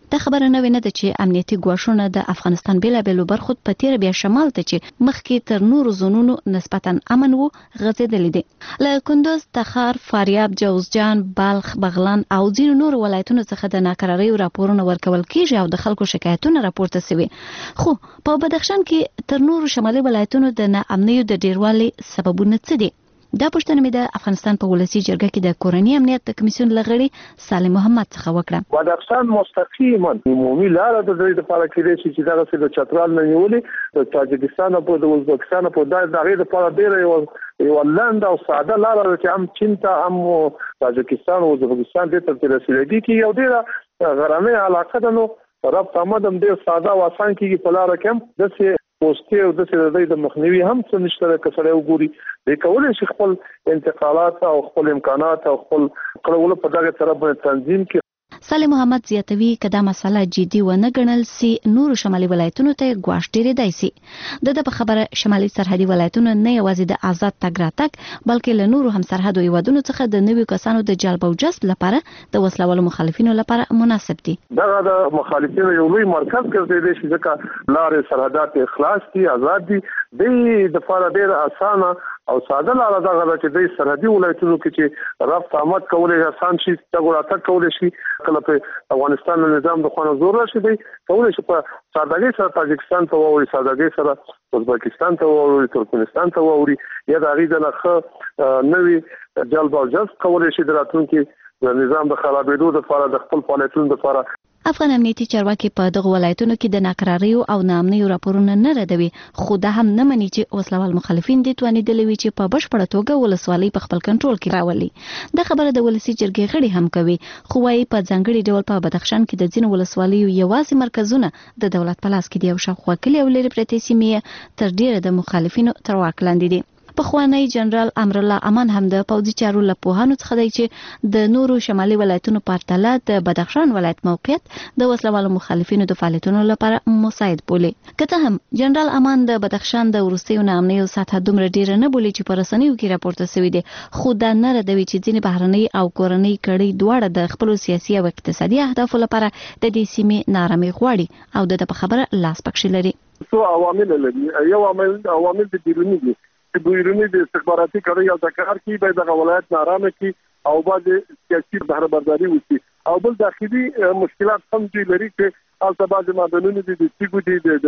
دا خبره نه ویني چې امنیتي ګواښونه د افغانستان بیلابېلو برخو په تیر بیا شمال ته چې مخکې تر نورو زونونو نسبتا امن وو غځېدلې دي. له کندوز، تخار، فاریاب، جوزجان، بلخ، بغلان او ځینو نورو ولایتونو څخه د ناکراریو راپورونه ورکول کیږي او د خلکو شکایتونه راپورته شوي. خو په بدخشان کې تر نورو شمالي ولایتونو د ناامنیو د ډیروالي سببونه څه دي؟ دا پوښتنه مې د افغانستان په ولسی جرګه کې د کورنۍ امنیت د کمیسیون لغړي سالم محمد څخه وکړه. بدخشان مستقیما عمومي لار د دوی لپاره کې چې دا د چترال نه نیولې د تاجکستان او د ازبکستان په دای دغه لپاره ډیر یو یو لاند او ساده لار چې هم چین ته هم تاجکستان او ازبکستان د تر رسیدګي کې یو ډیر غرانه علاقه ده. نو رب تمام ډیر ساده او آسان کې په لار کې هم د پوسټي او د سره د مخنیوي هم څه نشته کسره وګوري د کولای شي خپل انتقالات او خپل امکانات او خپل کړهول په دغه طرف باندې تنظیم کې. سالم محمد زیاتوي کدا مسله جدي و نه ګڼل سي نور شمالي ولایتونو ته ګواښ ډیرېدای سي. د په خبره شمالي سرحدي ولایتونو نه یوازې د آزاد تګ راتګ بلکې له نورو هم سرحدي هیوادونو څخه د نویو کسانو د جلب او جذب لپاره د وسلوالو مخالفینو لپاره مناسب دي. دا د مخالفینو یو لوی مرکز ګرځېدلی شي ځکه لارې سرحدات خلاص دي، آزاد دي. د لپاره ډیر اسانه او ساده لار ده چې د سرحدي ولایتونو کې چې رفت آمد کولای آسان شي، تګ کولای شي. کله په افغانستان نظام د خوانه زور راشي دی کولای شي په سادهګۍ سره تاجکستان ته ووري، سادهګۍ سره ازبکستان ته ووري، ترکمنستان ته ووري، یا د هغې نه ښه نوي جلب او جذب کولای شي د راتلونکي نظام د خرابېدو لپاره د خپل فعالیتونو لپاره. افغان امنیتي چارواکي په دغه ولایتونو کې د ناکراریو او ناامنیو راپورونه نه ردوي، خو دا هم نه مني چې وسلوال مخالفین دي توانیدلي وي چې په بشپړه توګه ولسوالۍ په خپل کنټرول کې راولي. دا خبره د ولسی جرګې غړي هم کوي، خو وايي په ځانګړي ډول په بدخشان کې د ځینو ولسوالیو یوازې مرکزونه د دولت په لاس کې دي او شاوخوا کلي او لرې پرتې سیمې تر ډیره د مخالفینو تر واک لاندې دي. پخوانی جنرال امرالله امان هم د پوځي چارو له پوهانو څخه دی چې د نورو شمالي ولایتونو په پرتله د بدخشان ولایت موقعیت د وسلوالو مخالفینو د فعالیتونو لپاره مساعد بولي. که ته هم جنرال امان د بدخشان د وروستیو ناامنیو سطح دومره ډیره نه بولي چې په رسنیو کې راپورته شوی دی، خو دا نه ردوي چې ځینې بهرنۍ او کورنۍ کړۍ دواړه د خپلو سیاسي او اقتصادي اهدافو لپاره د دې سیمې نارامي غواړي او د په خبره لاس پکښې لري. څو عوامل لري. یو عامل عوامل د بیرونی دي چې بیرونی د استخباراتي کړۍ او د کار کې به د ولایت نارامه کی او بعد سیاسي بهرهبرداري وشي او بل داخلي مشکلات هم دي لري چې او تبادل معدنونه دي د سیګو دي د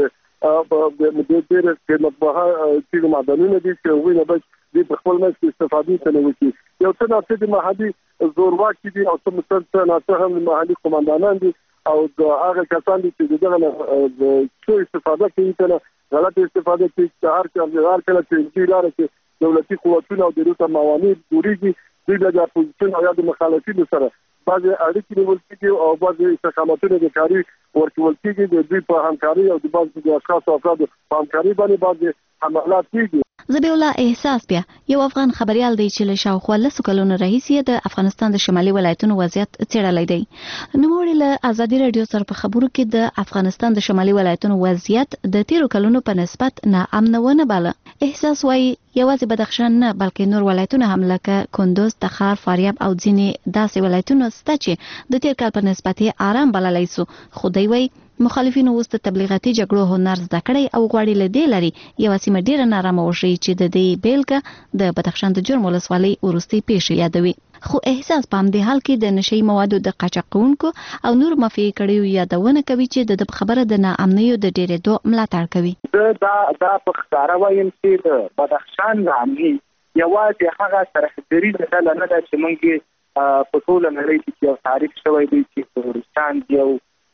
د د ډېر قیمتبها چې معدنونه دي چې وینه به د خپل مس استفادې ته نه وشي. یو څه ناڅه د محلي زورواکي دي او څه مثلا ناڅه هم محلي قومندانان دي او د هغه کسان دي چې دغه د څو استفاده کوي ته غلط استفاده کوي چې هر کله هر کله چې لاره کې دولتي قوتونه او د روته موانع جوړیږي دوی د اپوزیشن او د مخالفینو سره بعض اړیکې نیول کېږي او بعض استقامتونه د کاري ورکول کېږي د دوی په همکاري او د بعض د اشخاصو افرادو په همکاري باندې بعض حملات کېږي. زبیح الله احساس بیا یو افغان خبريال دی چې له شاوخوا لسو کلونو راهیسې د افغانستان د شمالي ولایتونو وضعیت څېړلی دی. نوموړي له ازادي راډیو سره په خبرو کې د افغانستان د شمالي ولایتونو وضعیت د تیرو کلونو په نسبت ناامن ونه باله. احساس وايي یوازې بدخشان نه بلکې نور ولایتونه هم لکه کندوز، تخار، فاریاب او ځینې داسې ولایتونه شته چې د تیر کال په نسبت آرام بللی سو، خو دوی وايي مخالفینو اوس د تبلیغاتي جګړو هنر زده کړی او غواړي له دې لري یوه سیمه ډیره نارامه وشي چې د دې بیلګه د بدخشان د جرم ولسوالۍ وروستۍ پیښې یادوي. خو احساس په همدې حال کې د نشي موادو د قاچاق کوونکو او نور مافیایي کړیو یادونه کوي چې د خبره د ناامنیو د ډیرېدو ملاتړ کوي. دا دا په ښکاره وایم چې د بدخشان ناامني یوازې هغه ترهګري ډله نه ده چې موږ په ټوله نړۍ کې یو تاریخ شوی دی چې ترورستان یو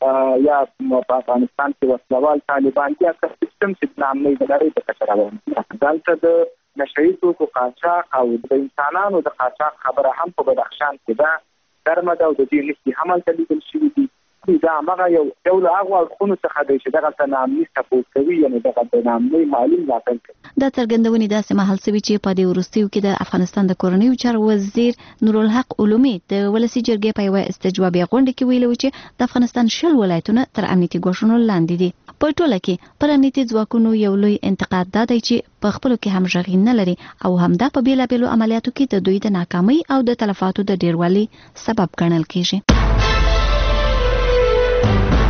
یا په افغانستان کې وسلوال طالبان یا سیستم چې نامنۍ د لري د کچره وایي دلته د نشئی توکو قاچاق او د انسانانو د قاچاق خبره هم په بدخشان کې ده درمه ده او د دې نښې هم هلته لیدل شوي دي. دا هماغه یو یو له هغو اړخونو څخه دی چې دغلته ناامني سپورټ کوي یعنې دغه د ناامنۍ مالي ملاتړ کوي. دا څرګندونې داسې مهال شوي چې په دې وروستیو کې د افغانستان د کورنیو چارو وزیر نورالحق علومي د ولسي جرګې په یوه استجوابیه غونډه کې ویلي و چې د افغانستان شل ولایتونه تر امنیتي ګواښونو لاندې دي. په ټوله کې پر امنیتي ځواکونو یو لوی انتقاد دا دی چې په خپلو کې همغږي نه لري او همدا په بیلابیلو عملیاتو کې د دوی د ناکامۍ او د تلفاتو د ډیروالي سبب ګڼل کیږي.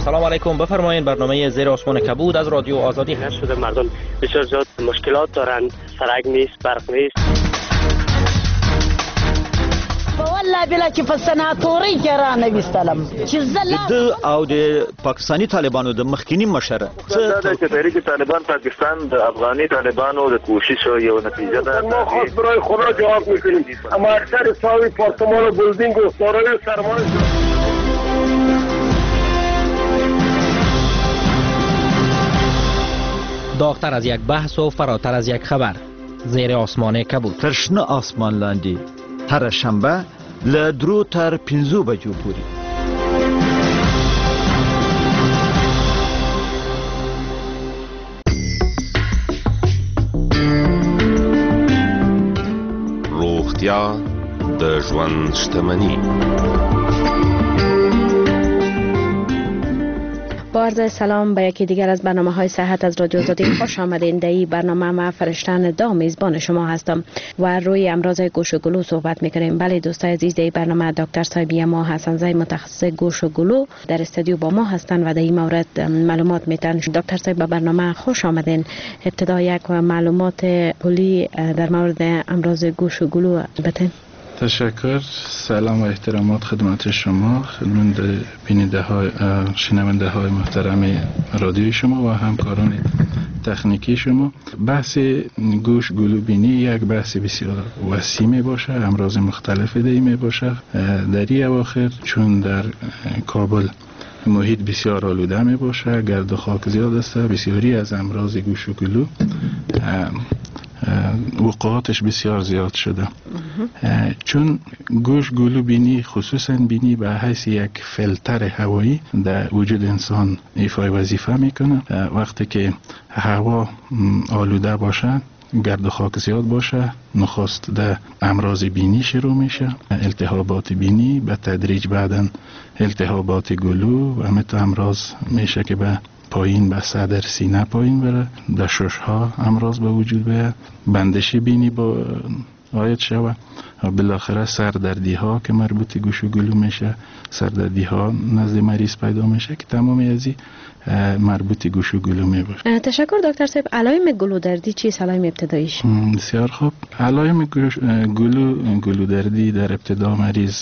سلام علیکم، بفرمایید. برنامه زیر آسمان کبود از رادیو آزادی هست. شده مردم بسیار زیاد مشکلات دارند، سرک نیست، برق نیست. والله بلا چې په سناتوري کې را نه وستلم چې زله د او د پاکستانی طالبانو د مخکینی مشره څه چې تحریک طالبان پاکستان د افغاني طالبانو د کوشش یو نتیجه ده. ما خاص برای خدا جواب میکنیم، اما اکثر ساوی پارتمان و بلدینگ و سارای سرمایه داغتر از یک بحث و فراتر از یک خبر، زیر آسمان کبود. ترشنه آسمان لاندې هر شنبه له درو تر پنځو بجو پورې. روغتیا د ژوند شتمنی. با عرض سلام به یکی دیگر از برنامه های صحت از رادیو آزادی خوش آمدین. در این برنامه ما فرشتن دا میزبان شما هستم و روی امراض گوش و گلو صحبت میکنیم. بله دوستای عزیز، در این برنامه دکتر صاحبی ما حسن زای متخصص گوش و گلو در استودیو با ما هستند و در این مورد معلومات میتن. دکتر صاحب به برنامه خوش آمدین. ابتدا یک معلومات کلی در مورد امراض گوش و گلو بتین. تشکر. سلام و احترامات خدمت شما، خدمت بیننده های شنونده های محترم رادیوی شما و همکاران تکنیکی شما. بحث گوش گلو بینی یک بحث بسیار وسیع می باشه، امراض مختلف دی می باشه. در این اواخر چون در کابل محیط بسیار آلوده می باشه، گرد و خاک زیاد است، بسیاری از امراض گوش و گلو وقوعاتش بسیار زیاد شده. چون گوش گلو بینی خصوصا بینی به حیث یک فیلتر هوایی در وجود انسان ایفای وظیفه میکنه. وقتی که هوا آلوده باشه، گرد و خاک زیاد باشه، نخست در امراض بینی شروع میشه، التهابات بینی، به تدریج بعدن التهابات گلو و همه امراض میشه که به پایین به صدر سینه پایین بره، در شش ها امراض به وجود بیاد، بندش بینی با آید شوه و بالاخره سردردی ها که مربوط گوش و گلو میشه، سردردی ها نزد مریض پیدا میشه که تمامی از این مربوط گوش و گلو می باشه. تشکر دکتر صاحب. علائم گلو دردی چیست؟ علائم ابتداییش؟ بسیار خوب. علائم گلو گلو دردی در ابتدا مریض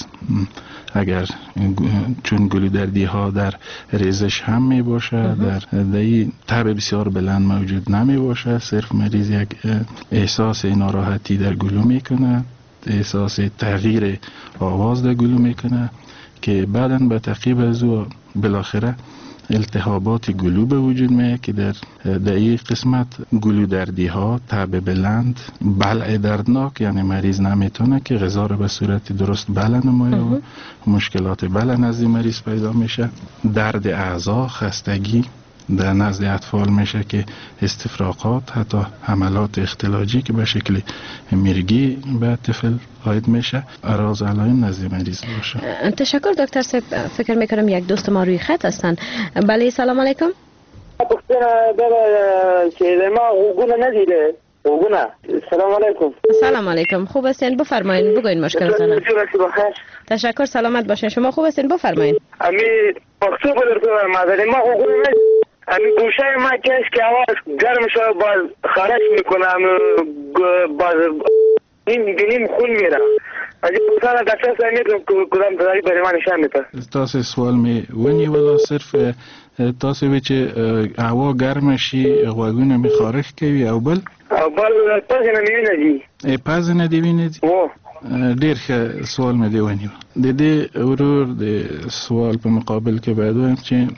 اگر چون گلو دردی ها در ریزش هم می باشه، در دایی تب بسیار بلند موجود نمی باشه، صرف مریض یک احساس ناراحتی در گلو میکنه، احساس تغییر آواز در گلو میکنه که بعداً به تعقیب از او بالاخره التهابات گلو به وجود میاد که در در این قسمت گلو دردی ها، تب بلند، بلع دردناک، یعنی مریض نمیتونه که غذا رو به صورت درست بلع نمایه و مشکلات بلع نزد مریض پیدا میشه. درد اعضا، خستگی در نزد اطفال میشه که استفراغات، حتی حملات اختلاجی که به شکل میرگی به طفل عاید میشه، اراز علائم نزد مریض باشه. تشکر دکتر صاحب. فکر میکنم یک دوست ما روی خط هستن. بله سلام علیکم. پختنه بابا که ما حقوقونه ندیده حقوقونه. سلام علیکم. سلام علیکم. خوب هستین؟ بفرمایید بگوین مشکلتون. تشکر. سلامت باشین. شما خوب هستین؟ بفرمایید. امی پختو بدر کنم مادر ما حقوقونه ندیده. امی گوشه ما کش که آواز گرم شد باز خارج میکنم، باز این بینیم خون میره. اگه پختنه دکتر صاحب میتونم کدام تداری برای ما نشان میده. تاسو سوال می ونی ولا صرف تاسو وی چې هوا ګرم شي غوږونه می خارښ کوي او بل او بل پزه نه ویني دي پزه نه دی ویني دي او ډیر ښه سوال مې دی ونیو. د دې ورور د سوال په مقابل کې باید وایم چې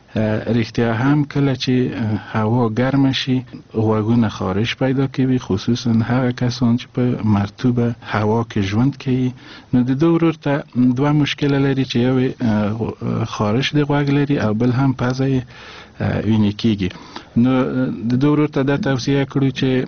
رښتیا هم کله چې هوا ګرم شي غوږونه خارش پیدا کوي، خصوصا هغه کسان چې په مرطوبه هوا کې ژوند کوي. نو د دوه ورور ته دوه مشکل لري چې یو خارش د غوږ لري او بل هم پزه ویني کیږي. نو د دوه ورور ته دا توصیه کړو چې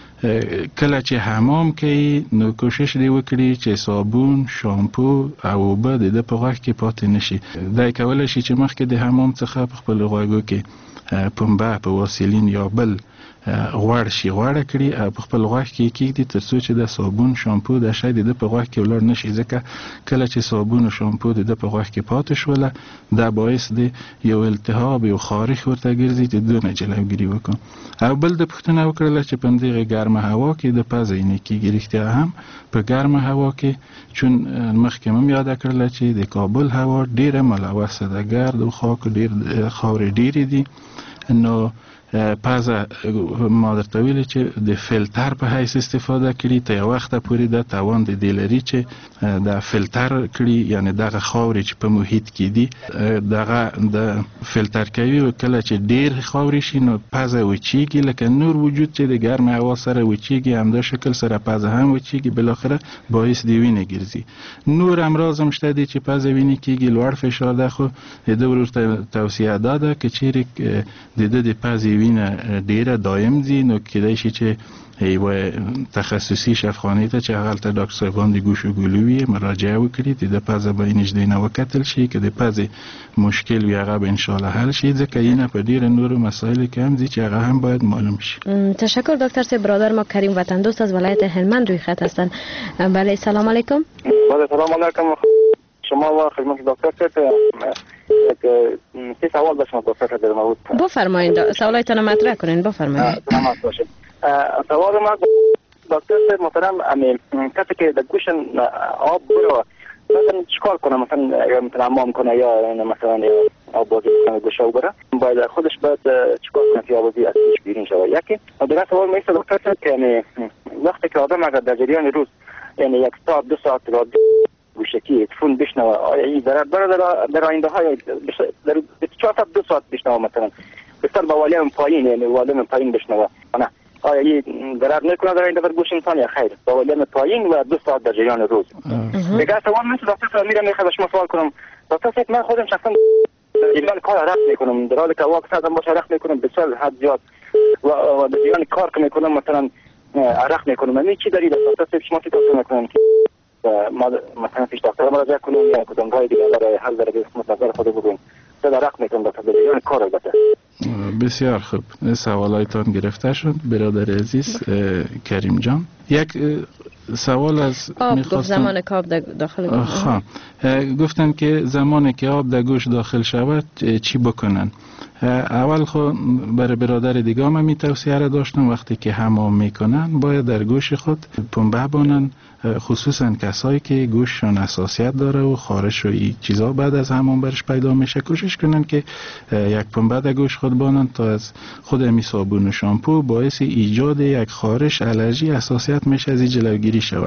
کله چې حمام کوي نو کوشش دی وکړي چې صابون، شامپو او اوبه د په غوږ کې پاتې نشي. دا کولای شي چې مخکې د حمام څخه په خپل غوږو کې پنبه په واسلین یا بل غوړ شي غوړه کړي او په خپل غوږ کې کېږدي تر څو چې د صابون شامپو د شی د په غوږ کې ولر نشي، ځکه کله چې صابون او شامپو د په غوږ کې پاتې شوله دا باعث دی یو التهاب یو خارښ ورته ګرځي چې دونه جلوګیری وکړي. او بل د پښتنه وکړله چې په دغه ګرمه هوا کې د پزې نه کېږي. رښتیا هم په ګرمه هوا کې چون مخکې مم یاد کړل چې د کابل هوا ډیره ملوثه ده، ګرد او خاک ډیر خاورې ډیرې دي، نو پزه ما درته ویلې چې د فلتر په حیث استفاده کړي ته یو وخت پورې د توان د دې لري چې د فلتر کړي، یعنی دغه خاورې چې په محیط کې دي دغه د فلتر کوي، کله چې ډیر خاورې شي نو پزه وچیږي، لکه نور وجود چې د ګرم هوا سره وچیږي همدا شکل سره پزه هم وچیږي، بالاخره باعث دی وینې ګرځي. نور امراض هم شته دي چې پزه وینې کېږي، لوړ فشار ده، خو د ورته توصیه ده که چیرې د د پزې وینه ډیره دایم دي نو کېدای شي چې یو تخصصي شفاخانه ته چې هغه ته ډاکټر صاحبان د ګوشو ګلوي مراجعه وکړي د پزه به نږدې نه وکتل شي، که د پزې مشکل وي هغه به ان شاء الله حل شي، ځکه اینه په ډیره نورو مسایل کې هم دي چې هغه هم باید معلوم شي. تشکر دکتر صاحب. برادر ما کریم وطن دوست از ولایت هلمند روی خط هستند. بله سلام علیکم. بله سلام علیکم شما و خدمت دکتر صاحب. یک سوال داشتم دکتر صاحب در مورد بفرمایید سوالایتان مطرح کنین. بفرمایید. سلامت باشید. سوال ما دکتر صاحب محترم امی کسی که در گوش آب برو مثلا چیکار کنه، مثلا یا مثلا حمام کنه یا مثلا آب بازی کنه گوش آب بره، باید خودش باید چیکار کنه که آبازی از پیش بیرون شود؟ یکی دیگه سوال میشه دکتر صاحب که یعنی وقتی که آدم اگر در جریان روز یعنی یک ساعت دو ساعت را گوشکی تلفن بشنوه، آیا این در در در آینده های در چهار ساعت دو ساعت بشنوه، مثلا بسیار با والیم پایین یعنی والیم پایین بشنوه، نه آیا این ضرر نکنه در آینده بر گوش انسان یا خیر؟ با والیم پایین و دو ساعت در جریان روز. دیگه سوال مثل دکتر صاحب میرم میخوام شما سوال کنم دکتر صاحب، من خودم شخصا ایمان کار رفت میکنم، در حالی که واقعا ازم باشه رفت میکنم بسیار حد زیاد و در جریان کار که میکنم مثلا عرق میکنم، من چی دلیل دکتر صاحب شما توصیه میکنم که ما مثلا پیش دکتر مراجعه کنم یا کدام راه دیگه برای حل در قسمت نظر خود بگویم؟ صدا رقم میکنم در جریان کار البته. بسیار خوب، سوالایتان گرفته شد برادر عزیز کریم جان. یک سوال از آب گفت زمان که آب داخل گوش گفتن که زمانی که آب در گوش داخل شود چی بکنن؟ اول خو برای برادر دیگه هم می توصیه را داشتم وقتی که حمام میکنن باید در گوش خود پنبه بانن، خصوصا کسایی که گوششون حساسیت داره و خارش و این چیزا بعد از حمام برش پیدا میشه، کوشش کنن که یک پنبه در گوش خود بانن تا از خود امی صابون و شامپو باعث ایجاد یک خارش، الرژی، حساسیت میشه، از این جلوگیری شوه.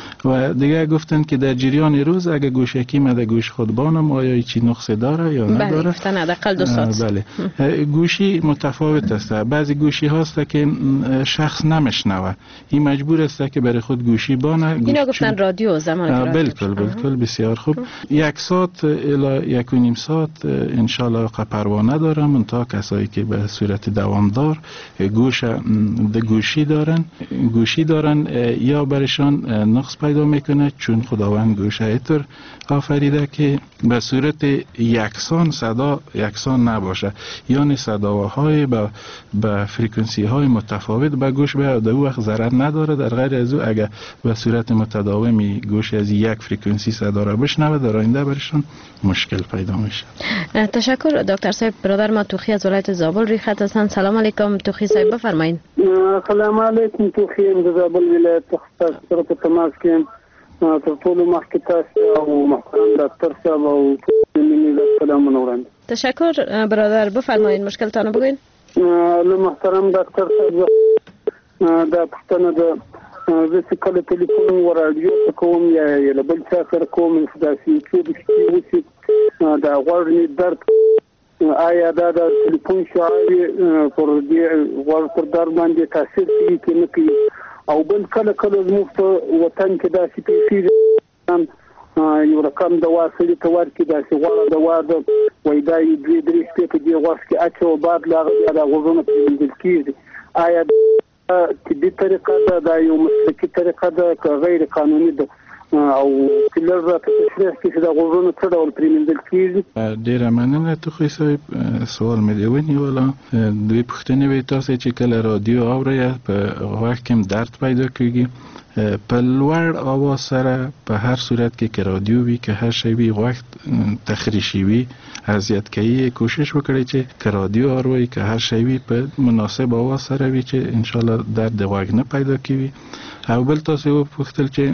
و دیگه گفتن که در جریان روز اگه گوشکی ما در گوش خود بانم آیا چی نقصه داره یا نداره؟ بله گفتن حداقل دو ساعت. بله. گوشی متفاوت است. بعضی گوشی هاست که شخص نمیشنوه، این مجبور است که برای خود گوشی بانه. اینا گفتن رادیو زمان بالکل بالکل بسیار خوب. یک ساعت الی یک و نیم ساعت ان شاء الله پروانه دارم، تا کسایی که به صورت دوامدار گوش د گوشی دارن گوشی دارن یا برشان نقص پیدا میکنه، چون خداوند گوشه ایتر آفریده که به صورت یکسان صدا یکسان نباشه، یعنی صداهای با به فرکانسی های متفاوت به گوش به در وقت ضرر نداره. در غیر از او اگر به صورت متداومی گوش از یک فرکانسی صدا را بشنوه در آینده برشان مشکل پیدا میشه. تشکر دکتر صاحب. برادر ما توخی از ولایت زابل روی خط هستند. سلام علیکم توخی صاحب بفرمایید. سلام علیکم توخی از زابل ولایت سره په تماس کې تر ټولو مخکې تاسو او محترم ډاکټر صاحب او مینې سلامونه وړاندې. تشکر برادر بفرمایید مشکلتان بگوین. له محترم ډاکټر صاحب دا پښتنه ده زه چې کله ټلیفون و راډیو ته کوم یا له بل چا سره کوم داسې څه د شي وشي دا غوږ درد آیا دا د ټلیفون شعاعي پر دې غوږ پر درد باندې تاثیر کوي کې نه کوي؟ او بل کله کله زموږ په وطن کې داسې پیښې یو رقم دوا سړي ته ورکړي داسې غوړه دوا ده وایي دا یې درې درې شپې په دې غوږ کې اچوه بعد له هغه بیا دا غوږونه پرېمنځل کېږي. آیا طبي طریقه ده دا یو مسلکي طریقه ده که غیر قانوني ده؟ او کلر راته تشریح کړي چې د غوږونو څه ډول پرېمنځل کېږي. ډېره مننه توخی صاحب، سوال مې دی ونیوله. دوی پوښتنې وې تاسې چې کله رادیو اورئ په غوږ کې درد پیدا کېږي. په لوړ اواز سره په هر صورت کې که رادیو وي که هر شی وي غوږ تخریشي وي اذیت کوي، کوشش وکړئ چې که رادیو اورئ که هر شی وي په مناسب اواز سره وي چې انشاءالله درد غوږ نه پیدا کوي. او بل تاسو وپوښتل چې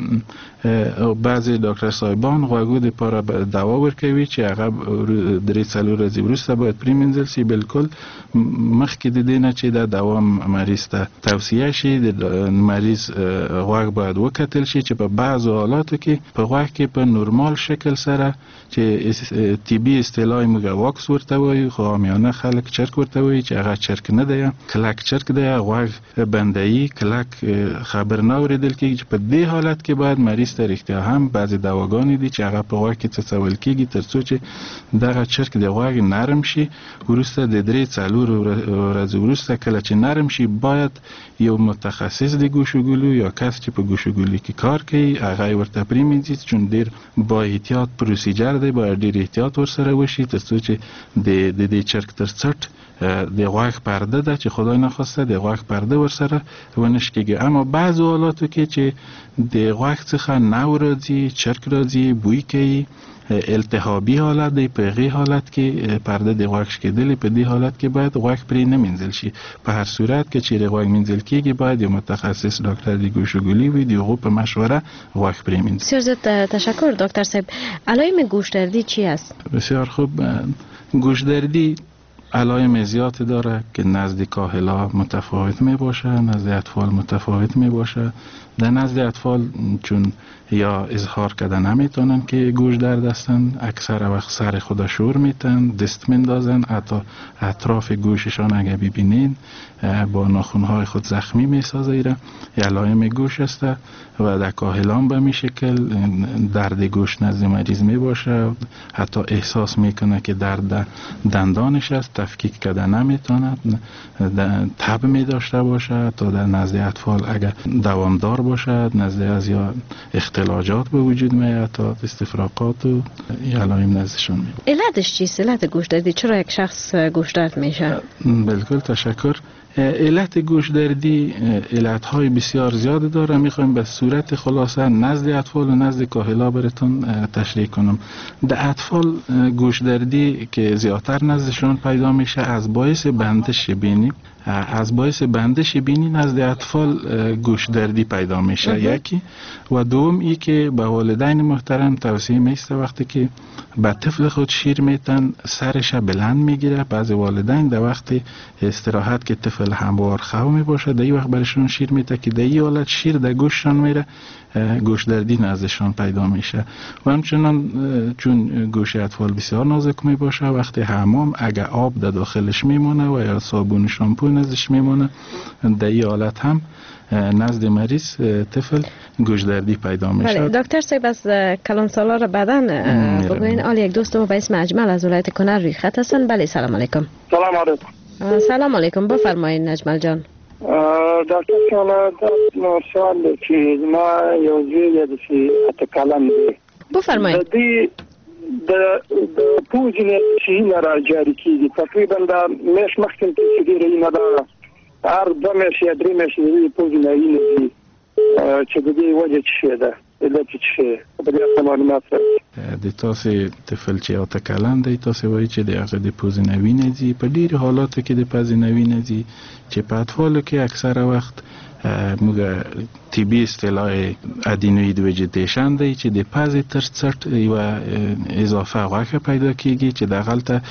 بعضې ډاکټر صاحبان غوږو دپاره دوا ورکوي چې هغه درې څلور ورځې وروسته باید پرېمنځل شي. بالکل مخکې د دې نه چې دا دوا مریض ته توصیه شي د مریض غوږ باید وکتل شي چې په بعضو حالاتو کې په غوږ کې په نورمال شکل سره چې طبي اصطلاح موږ واکس ورته وایو، خو عامیانه خلک چرک ورته وایي چې هغه چرک نه دی، کلک چرک دی، غوږ بنده‌ای کلک خبر نه اوریدل کېږي. چې په دې حالت کې باید مریض ته رښتیا هم بعضې دواګانې دي چې هغه په غوږ کې څڅول کېږي تر څو چې دغه چرک د غوږ نرم شي. وروسته د درې څلور ورځې وروسته کله چې نرم شي باید یو متخصص د گوشوګلو یا کس چې په گوشوګلو کې کار کوي هغه ورته پرېمنځي، چون ډېر با احتیاط پروسیجر دی، باید ډېر احتیاط ورسره وشي تر څو چې د دې چرک تر څټ د غوږ پرده ده چې خدای نخواسته د غوږ پرده ورسره ونش کېږي. اما بعضو حالاتو کې چې د غوږ څخه نو راځي، چرک راځي، بوی کوي، التهابي حالت دی، په هغې حالت کې پرده د غوږ شکېدلې، په دې حالت کې باید غوږ پرې نه مینځل شي. په هر صورت کې چې غوږ مینځل کېږي باید یو متخصص ډاکټر د گوشوګلي وي، د هغو په مشوره غوږ پرې مینځي. بسیار زیاد تشکر دکتر صاحب. علائم گوشدردی چی است؟ بسیار خوب. گوشدردی علائم زیادی داره که نزد کاهلا متفاوت می باشه، نزد اطفال متفاوت می باشه. در نزد اطفال چون یا اظهار کرده نمیتونن که گوش درد هستن، اکثر وقت سر خود شور میتن، دست میندازن، حتی اطراف گوششان اگه ببینین با ناخونهای خود زخمی میسازه. ایره علائم گوش است و در کاهلان به می شکل درد گوش نزد مریض می باشه، حتی احساس میکنه که درد دندانش است، تفکیک کرده نمیتونه، تب می داشته باشه. تا در نزد اطفال اگر دوامدار باشد، نزد از یا اختلاجات به وجود میاد تا استفراغات و علائم نزدشون میاد. علتش چیست؟ علت گوش دردی چرا یک شخص گوش درد میشه؟ بالکل تشکر. علت گوش دردی علتهای بسیار زیاد داره. میخوایم به صورت خلاصه نزد اطفال و نزد کاهلا براتون تشریح کنم. در اطفال گوش دردی که زیادتر نزدشون پیدا میشه از باعث بندش بینی، از باعث بندش بینی نزد اطفال گوش دردی پیدا میشه یکی. و دوم ای که به والدین محترم توصیه میسته وقتی که به طفل خود شیر میتن سرش بلند میگیره. بعضی والدین در وقت استراحت که طفل هموار خو می باشه در این وقت برشون شیر میته که در این حالت شیر در گوششان میره، گوش دردی نزدشان پیدا میشه. و همچنان چون گوش اطفال بسیار نازک می باشه وقتی حمام اگه آب در داخلش میمونه و یا صابون شامپو نزدش میمونه در این حالت هم نزد مریض طفل گوش دردی پیدا میشه. بله دکتر صاحب از کلان سالار بدن بگوین. آل یک دوست ما به اسم اجمل از ولایت کنر روی خط هستن. بله سلام علیکم. سلام علیکم. سلام علیکم، بفرمایید اجمل جان. دکتر صاحب سوال چې ما یو ځای د چې اتکلم دی بفرمایید. د د د پوزینه چې نه راځي کیږي تقریبا د مش مخکې چې دی نه دا هر دوه میاشتې یا درې میاشتې د پوزې نارینه دي چې د دې وجه څه ده؟ علت څه په دې معلومات د تاسو طفل چې او تکلم دی تاسو وایي چې د هغه د پوزې نوینه دي. په ډیرو حالاتو کې د پوزې نوینه دي چې په اطفالو کې اکثر وخت موږ طبي اصطلاح ادینوید ویجیتیشن دی چې د پزې تر څټ یو اضافه غوښه پیدا کیږي چې د غلطه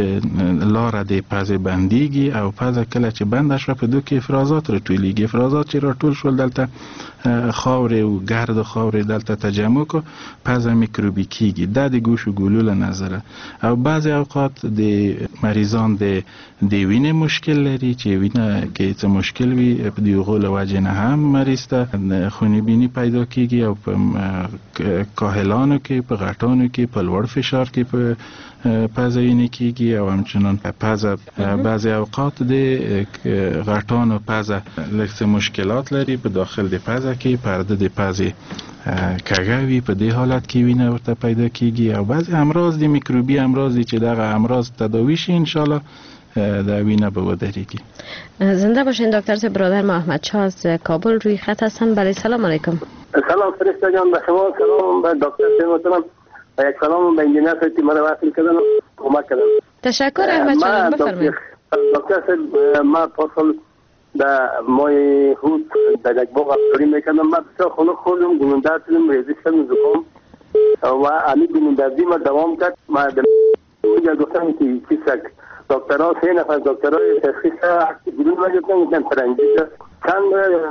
لار د پزې بنديږي او پزه کله چې بند شوه په دوه کې افرازات راټولیږي. افرازات چې راټول شول دلته خاور او گرد و خاور دلته تجمع کو پزه میکروبی کیږي. د د گوش و گلو له نظره او بعضی اوقات د مریضان د د وینې مشکل لري چې وینه کې څه مشکل وي په دی غول وجه نه هم مریض ته خونی بینی پیدا کیږي او په کاهلانو کې په غټانو کې په لوړ فشار کې په پزه ویني کیږي او همچنان پزه بعضی اوقات د غټانو پزه لکه مشکلات لري په داخل د پزه کې پرده د پزه کاغوی په دې حالت کې وینه ورته پیدا کیږي او بعضی امراض د میکروبي امراض چې دغه امراض تداوی شي ان شاء الله در وینه به ودریگی. زنده باشین دکتر صاحب. برادر محمد شاه از کابل روی خط هستن. بله سلام علیکم. سلام فرشته جان به شما، سلام به دکتر صاحب محترم و یک سلام به انجینر صاحب که مرا وصل کردن و کمک کردن. تشکر احمد جان، بفرمایید. دکتر صاحب ما پارسال در ماه هود در یک باغ افطاری میکردم، من بسیار خنک خوردم، گلوندر شدم، ریزش شدم، زکام و همین گلوندردی ما دوام کرد. ما در گفتم که چیزک دکترها سه نفر دکترهای تشخیص گلوند را گفتن گفتن فرنگی چند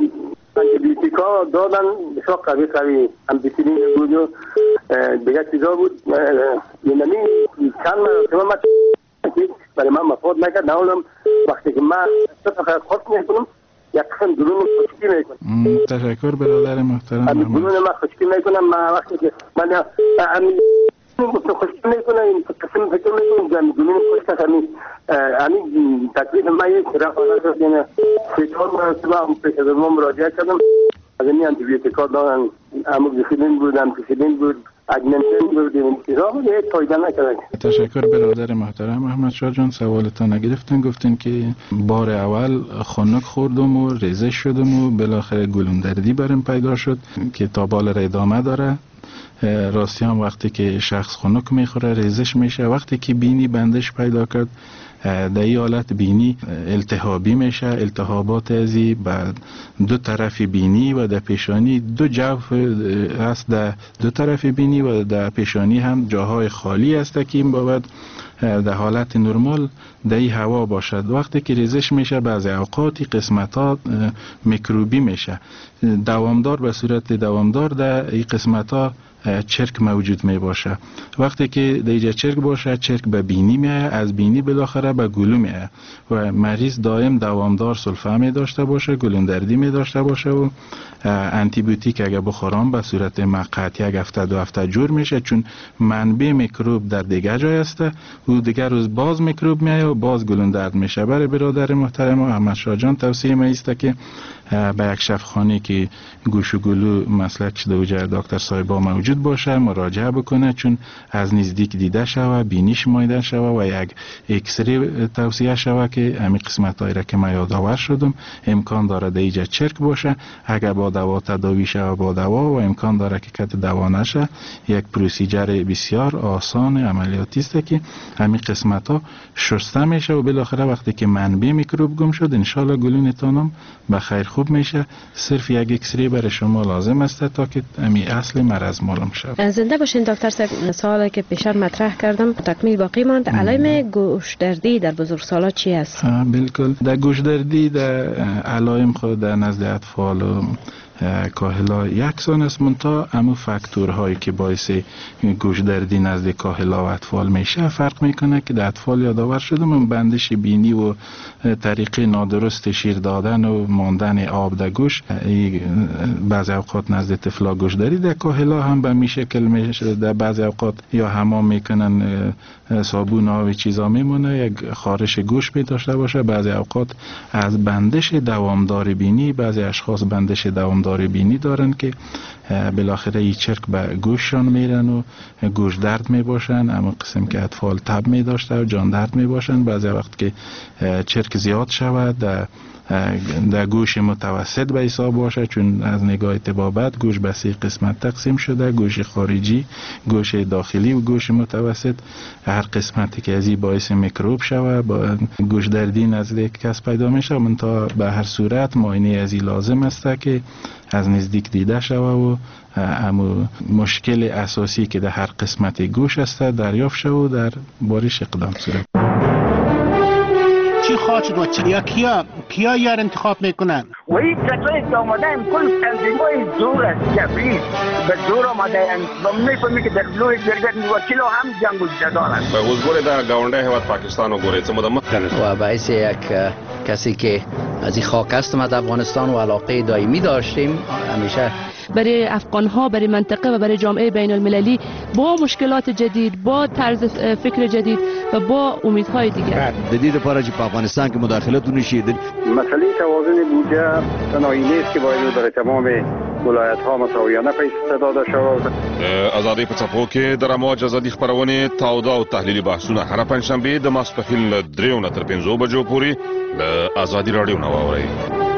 انتیبیوتیکا دادن بسیار قوی قوی امپیسیلین بود و دیگه چیزا بود. یعنی چند مرتبه من برای من مفاد نکرد، نهولم وقتی که من صفحه خود میکنم یک قسم گلوند خشکی میکنم. تشکر برادر محترم. گلوند من خشکی میکنم. من وقتی که من همین خشکی میکنم این قسم فکر میکنم گلوند خشک همین همین تکلیف من یک رفاقه شد. یعنی سه چهار مرتبه هم پیش از ما مراجعه کردم. از این انتیبیوتیکا دادن، اموکسیسیلین بود، امپیسیلین بود، اگمنتین بود، این چیزا بود، یک فایده نکرد. تشکر برادر محترم. احمد شاه جان سوالتان نگرفتن، گفتین که بار اول خنک خوردم و ریزش شدم و بالاخره گلوندردی برم پیدا شد که تا بالا ادامه داره. راستی هم وقتی که شخص خنک میخوره ریزش میشه. وقتی که بینی بندش پیدا کرد در این حالت بینی التهابی میشه. التهابات ازی به دو طرف بینی و در پیشانی دو جوف هست، در دو طرف بینی و در پیشانی هم جاهای خالی است که این بابد در حالت نرمال در این هوا باشد. وقتی که ریزش میشه بعضی اوقاتی قسمتات میکروبی میشه دوامدار، به صورت دوامدار در این قسمتات چرک موجود می باشه. وقتی که دیجا چرک باشه چرک به بینی می آید، از بینی بالاخره به گلو می آید و مریض دائم دوامدار سلفه می داشته باشه، گلوندردی می داشته باشه و انتیبیوتیک اگه بخورم به صورت مقطعی یک هفته دو هفته جور میشه، چون منبع میکروب در دیگه جای است و دیگه روز باز میکروب می آید و باز گلوندرد میشه. برای برادر محترم احمد شاه جان توصیه می است که به یک شفاخانه که گوش و گلو مسلک شده و جای دکتر صاحبا موجود باشه مراجعه بکنه، چون از نزدیک دیده شوه، بینیش مایده شوه و یک اکسری توصیه شوه که همین قسمتایی را که من یادآور شدم امکان داره دیجا چرک باشه. اگر با دوا تداوی شوه با دوا و امکان داره که کت دوا نشه، یک پروسیجر بسیار آسان عملیاتی است که همین قسمت ها شسته میشه و بالاخره وقتی که منبع میکروب گم شد ان شاء الله گلوتونم به خیر خوب میشه. صرف یک اکسری برای شما لازم است تا که امی اصل مرض معلوم شود. زنده باشین دکتر صاحب. سوالی که پیشتر مطرح کردم تکمیل باقی ماند. علائم گوشدردی در بزرگسالا چی است؟ بالکل در گوشدردی در علائم خود در نزد اطفال و کاهلا یکسان است، منتها همون فاکتورهایی که باعث گوشدردی نزد کاهلا و اطفال میشه فرق میکنه که در اطفال یادآور شدم بندش بینی و طریقه نادرست شیر دادن و ماندن آب در گوش بعضی اوقات نزد طفلا گوشدردی. در کاهلا هم به می شکل میشه، در بعضی اوقات یا حمام میکنن صابون و چیزا میمونه یک خارش گوش می داشته باشه. بعضی اوقات از بندش دوامدار بینی، بعضی اشخاص بندش دوامدار بینی دارن که بالاخره این چرک به گوششان میرن و گوش درد می باشن. اما قسم که اطفال تب می داشته و جان درد می باشن. بعضی وقت که چرک زیاد شود در در گوش متوسط به حساب باشه، چون از نگاه طبابت گوش به سه قسمت تقسیم شده: گوش خارجی، گوش داخلی و گوش متوسط. هر قسمتی که از این باعث میکروب شود با گوش دردی نزد کس پیدا میشه. منتها به هر صورت معاینه از این لازم است که از نزدیک دیده شود و اما مشکل اساسی که در هر قسمت گوش است دریافت شود و در بارش اقدام صورت. چی انتخاب شد و چه یا کیا کیا یار انتخاب میکنن و این کسایی که آمدن کل تنظیمای زور است جبری به زور آمدن و میفهمی که در بلوی جرگت وکیل هم جنگ و جدال است به حضور در گاونده هیواد پاکستان و گوریت مدام و باعث یک کسی که از این خاک است ما در افغانستان و علاقه دائمی داشتیم همیشه برای افغان ها، برای منطقه و برای جامعه بین المللی با مشکلات جدید، با طرز فکر جدید و با امیدهای دیگر. جدید پارچ په افغانستان کې مداخلت ونشي. مسئله توازن بودجه تنهایی نیست که باید برای تمام ولایت ها مساویانه پیش داده شود. ازادي په څپو کې د رموج ازادي خبرونه تاوده او تحلیلي بحثونه هر پنځشنبه د ماسپښین له دریو نه تر پنځو بجو پورې د ازادي رادیو نو اوري.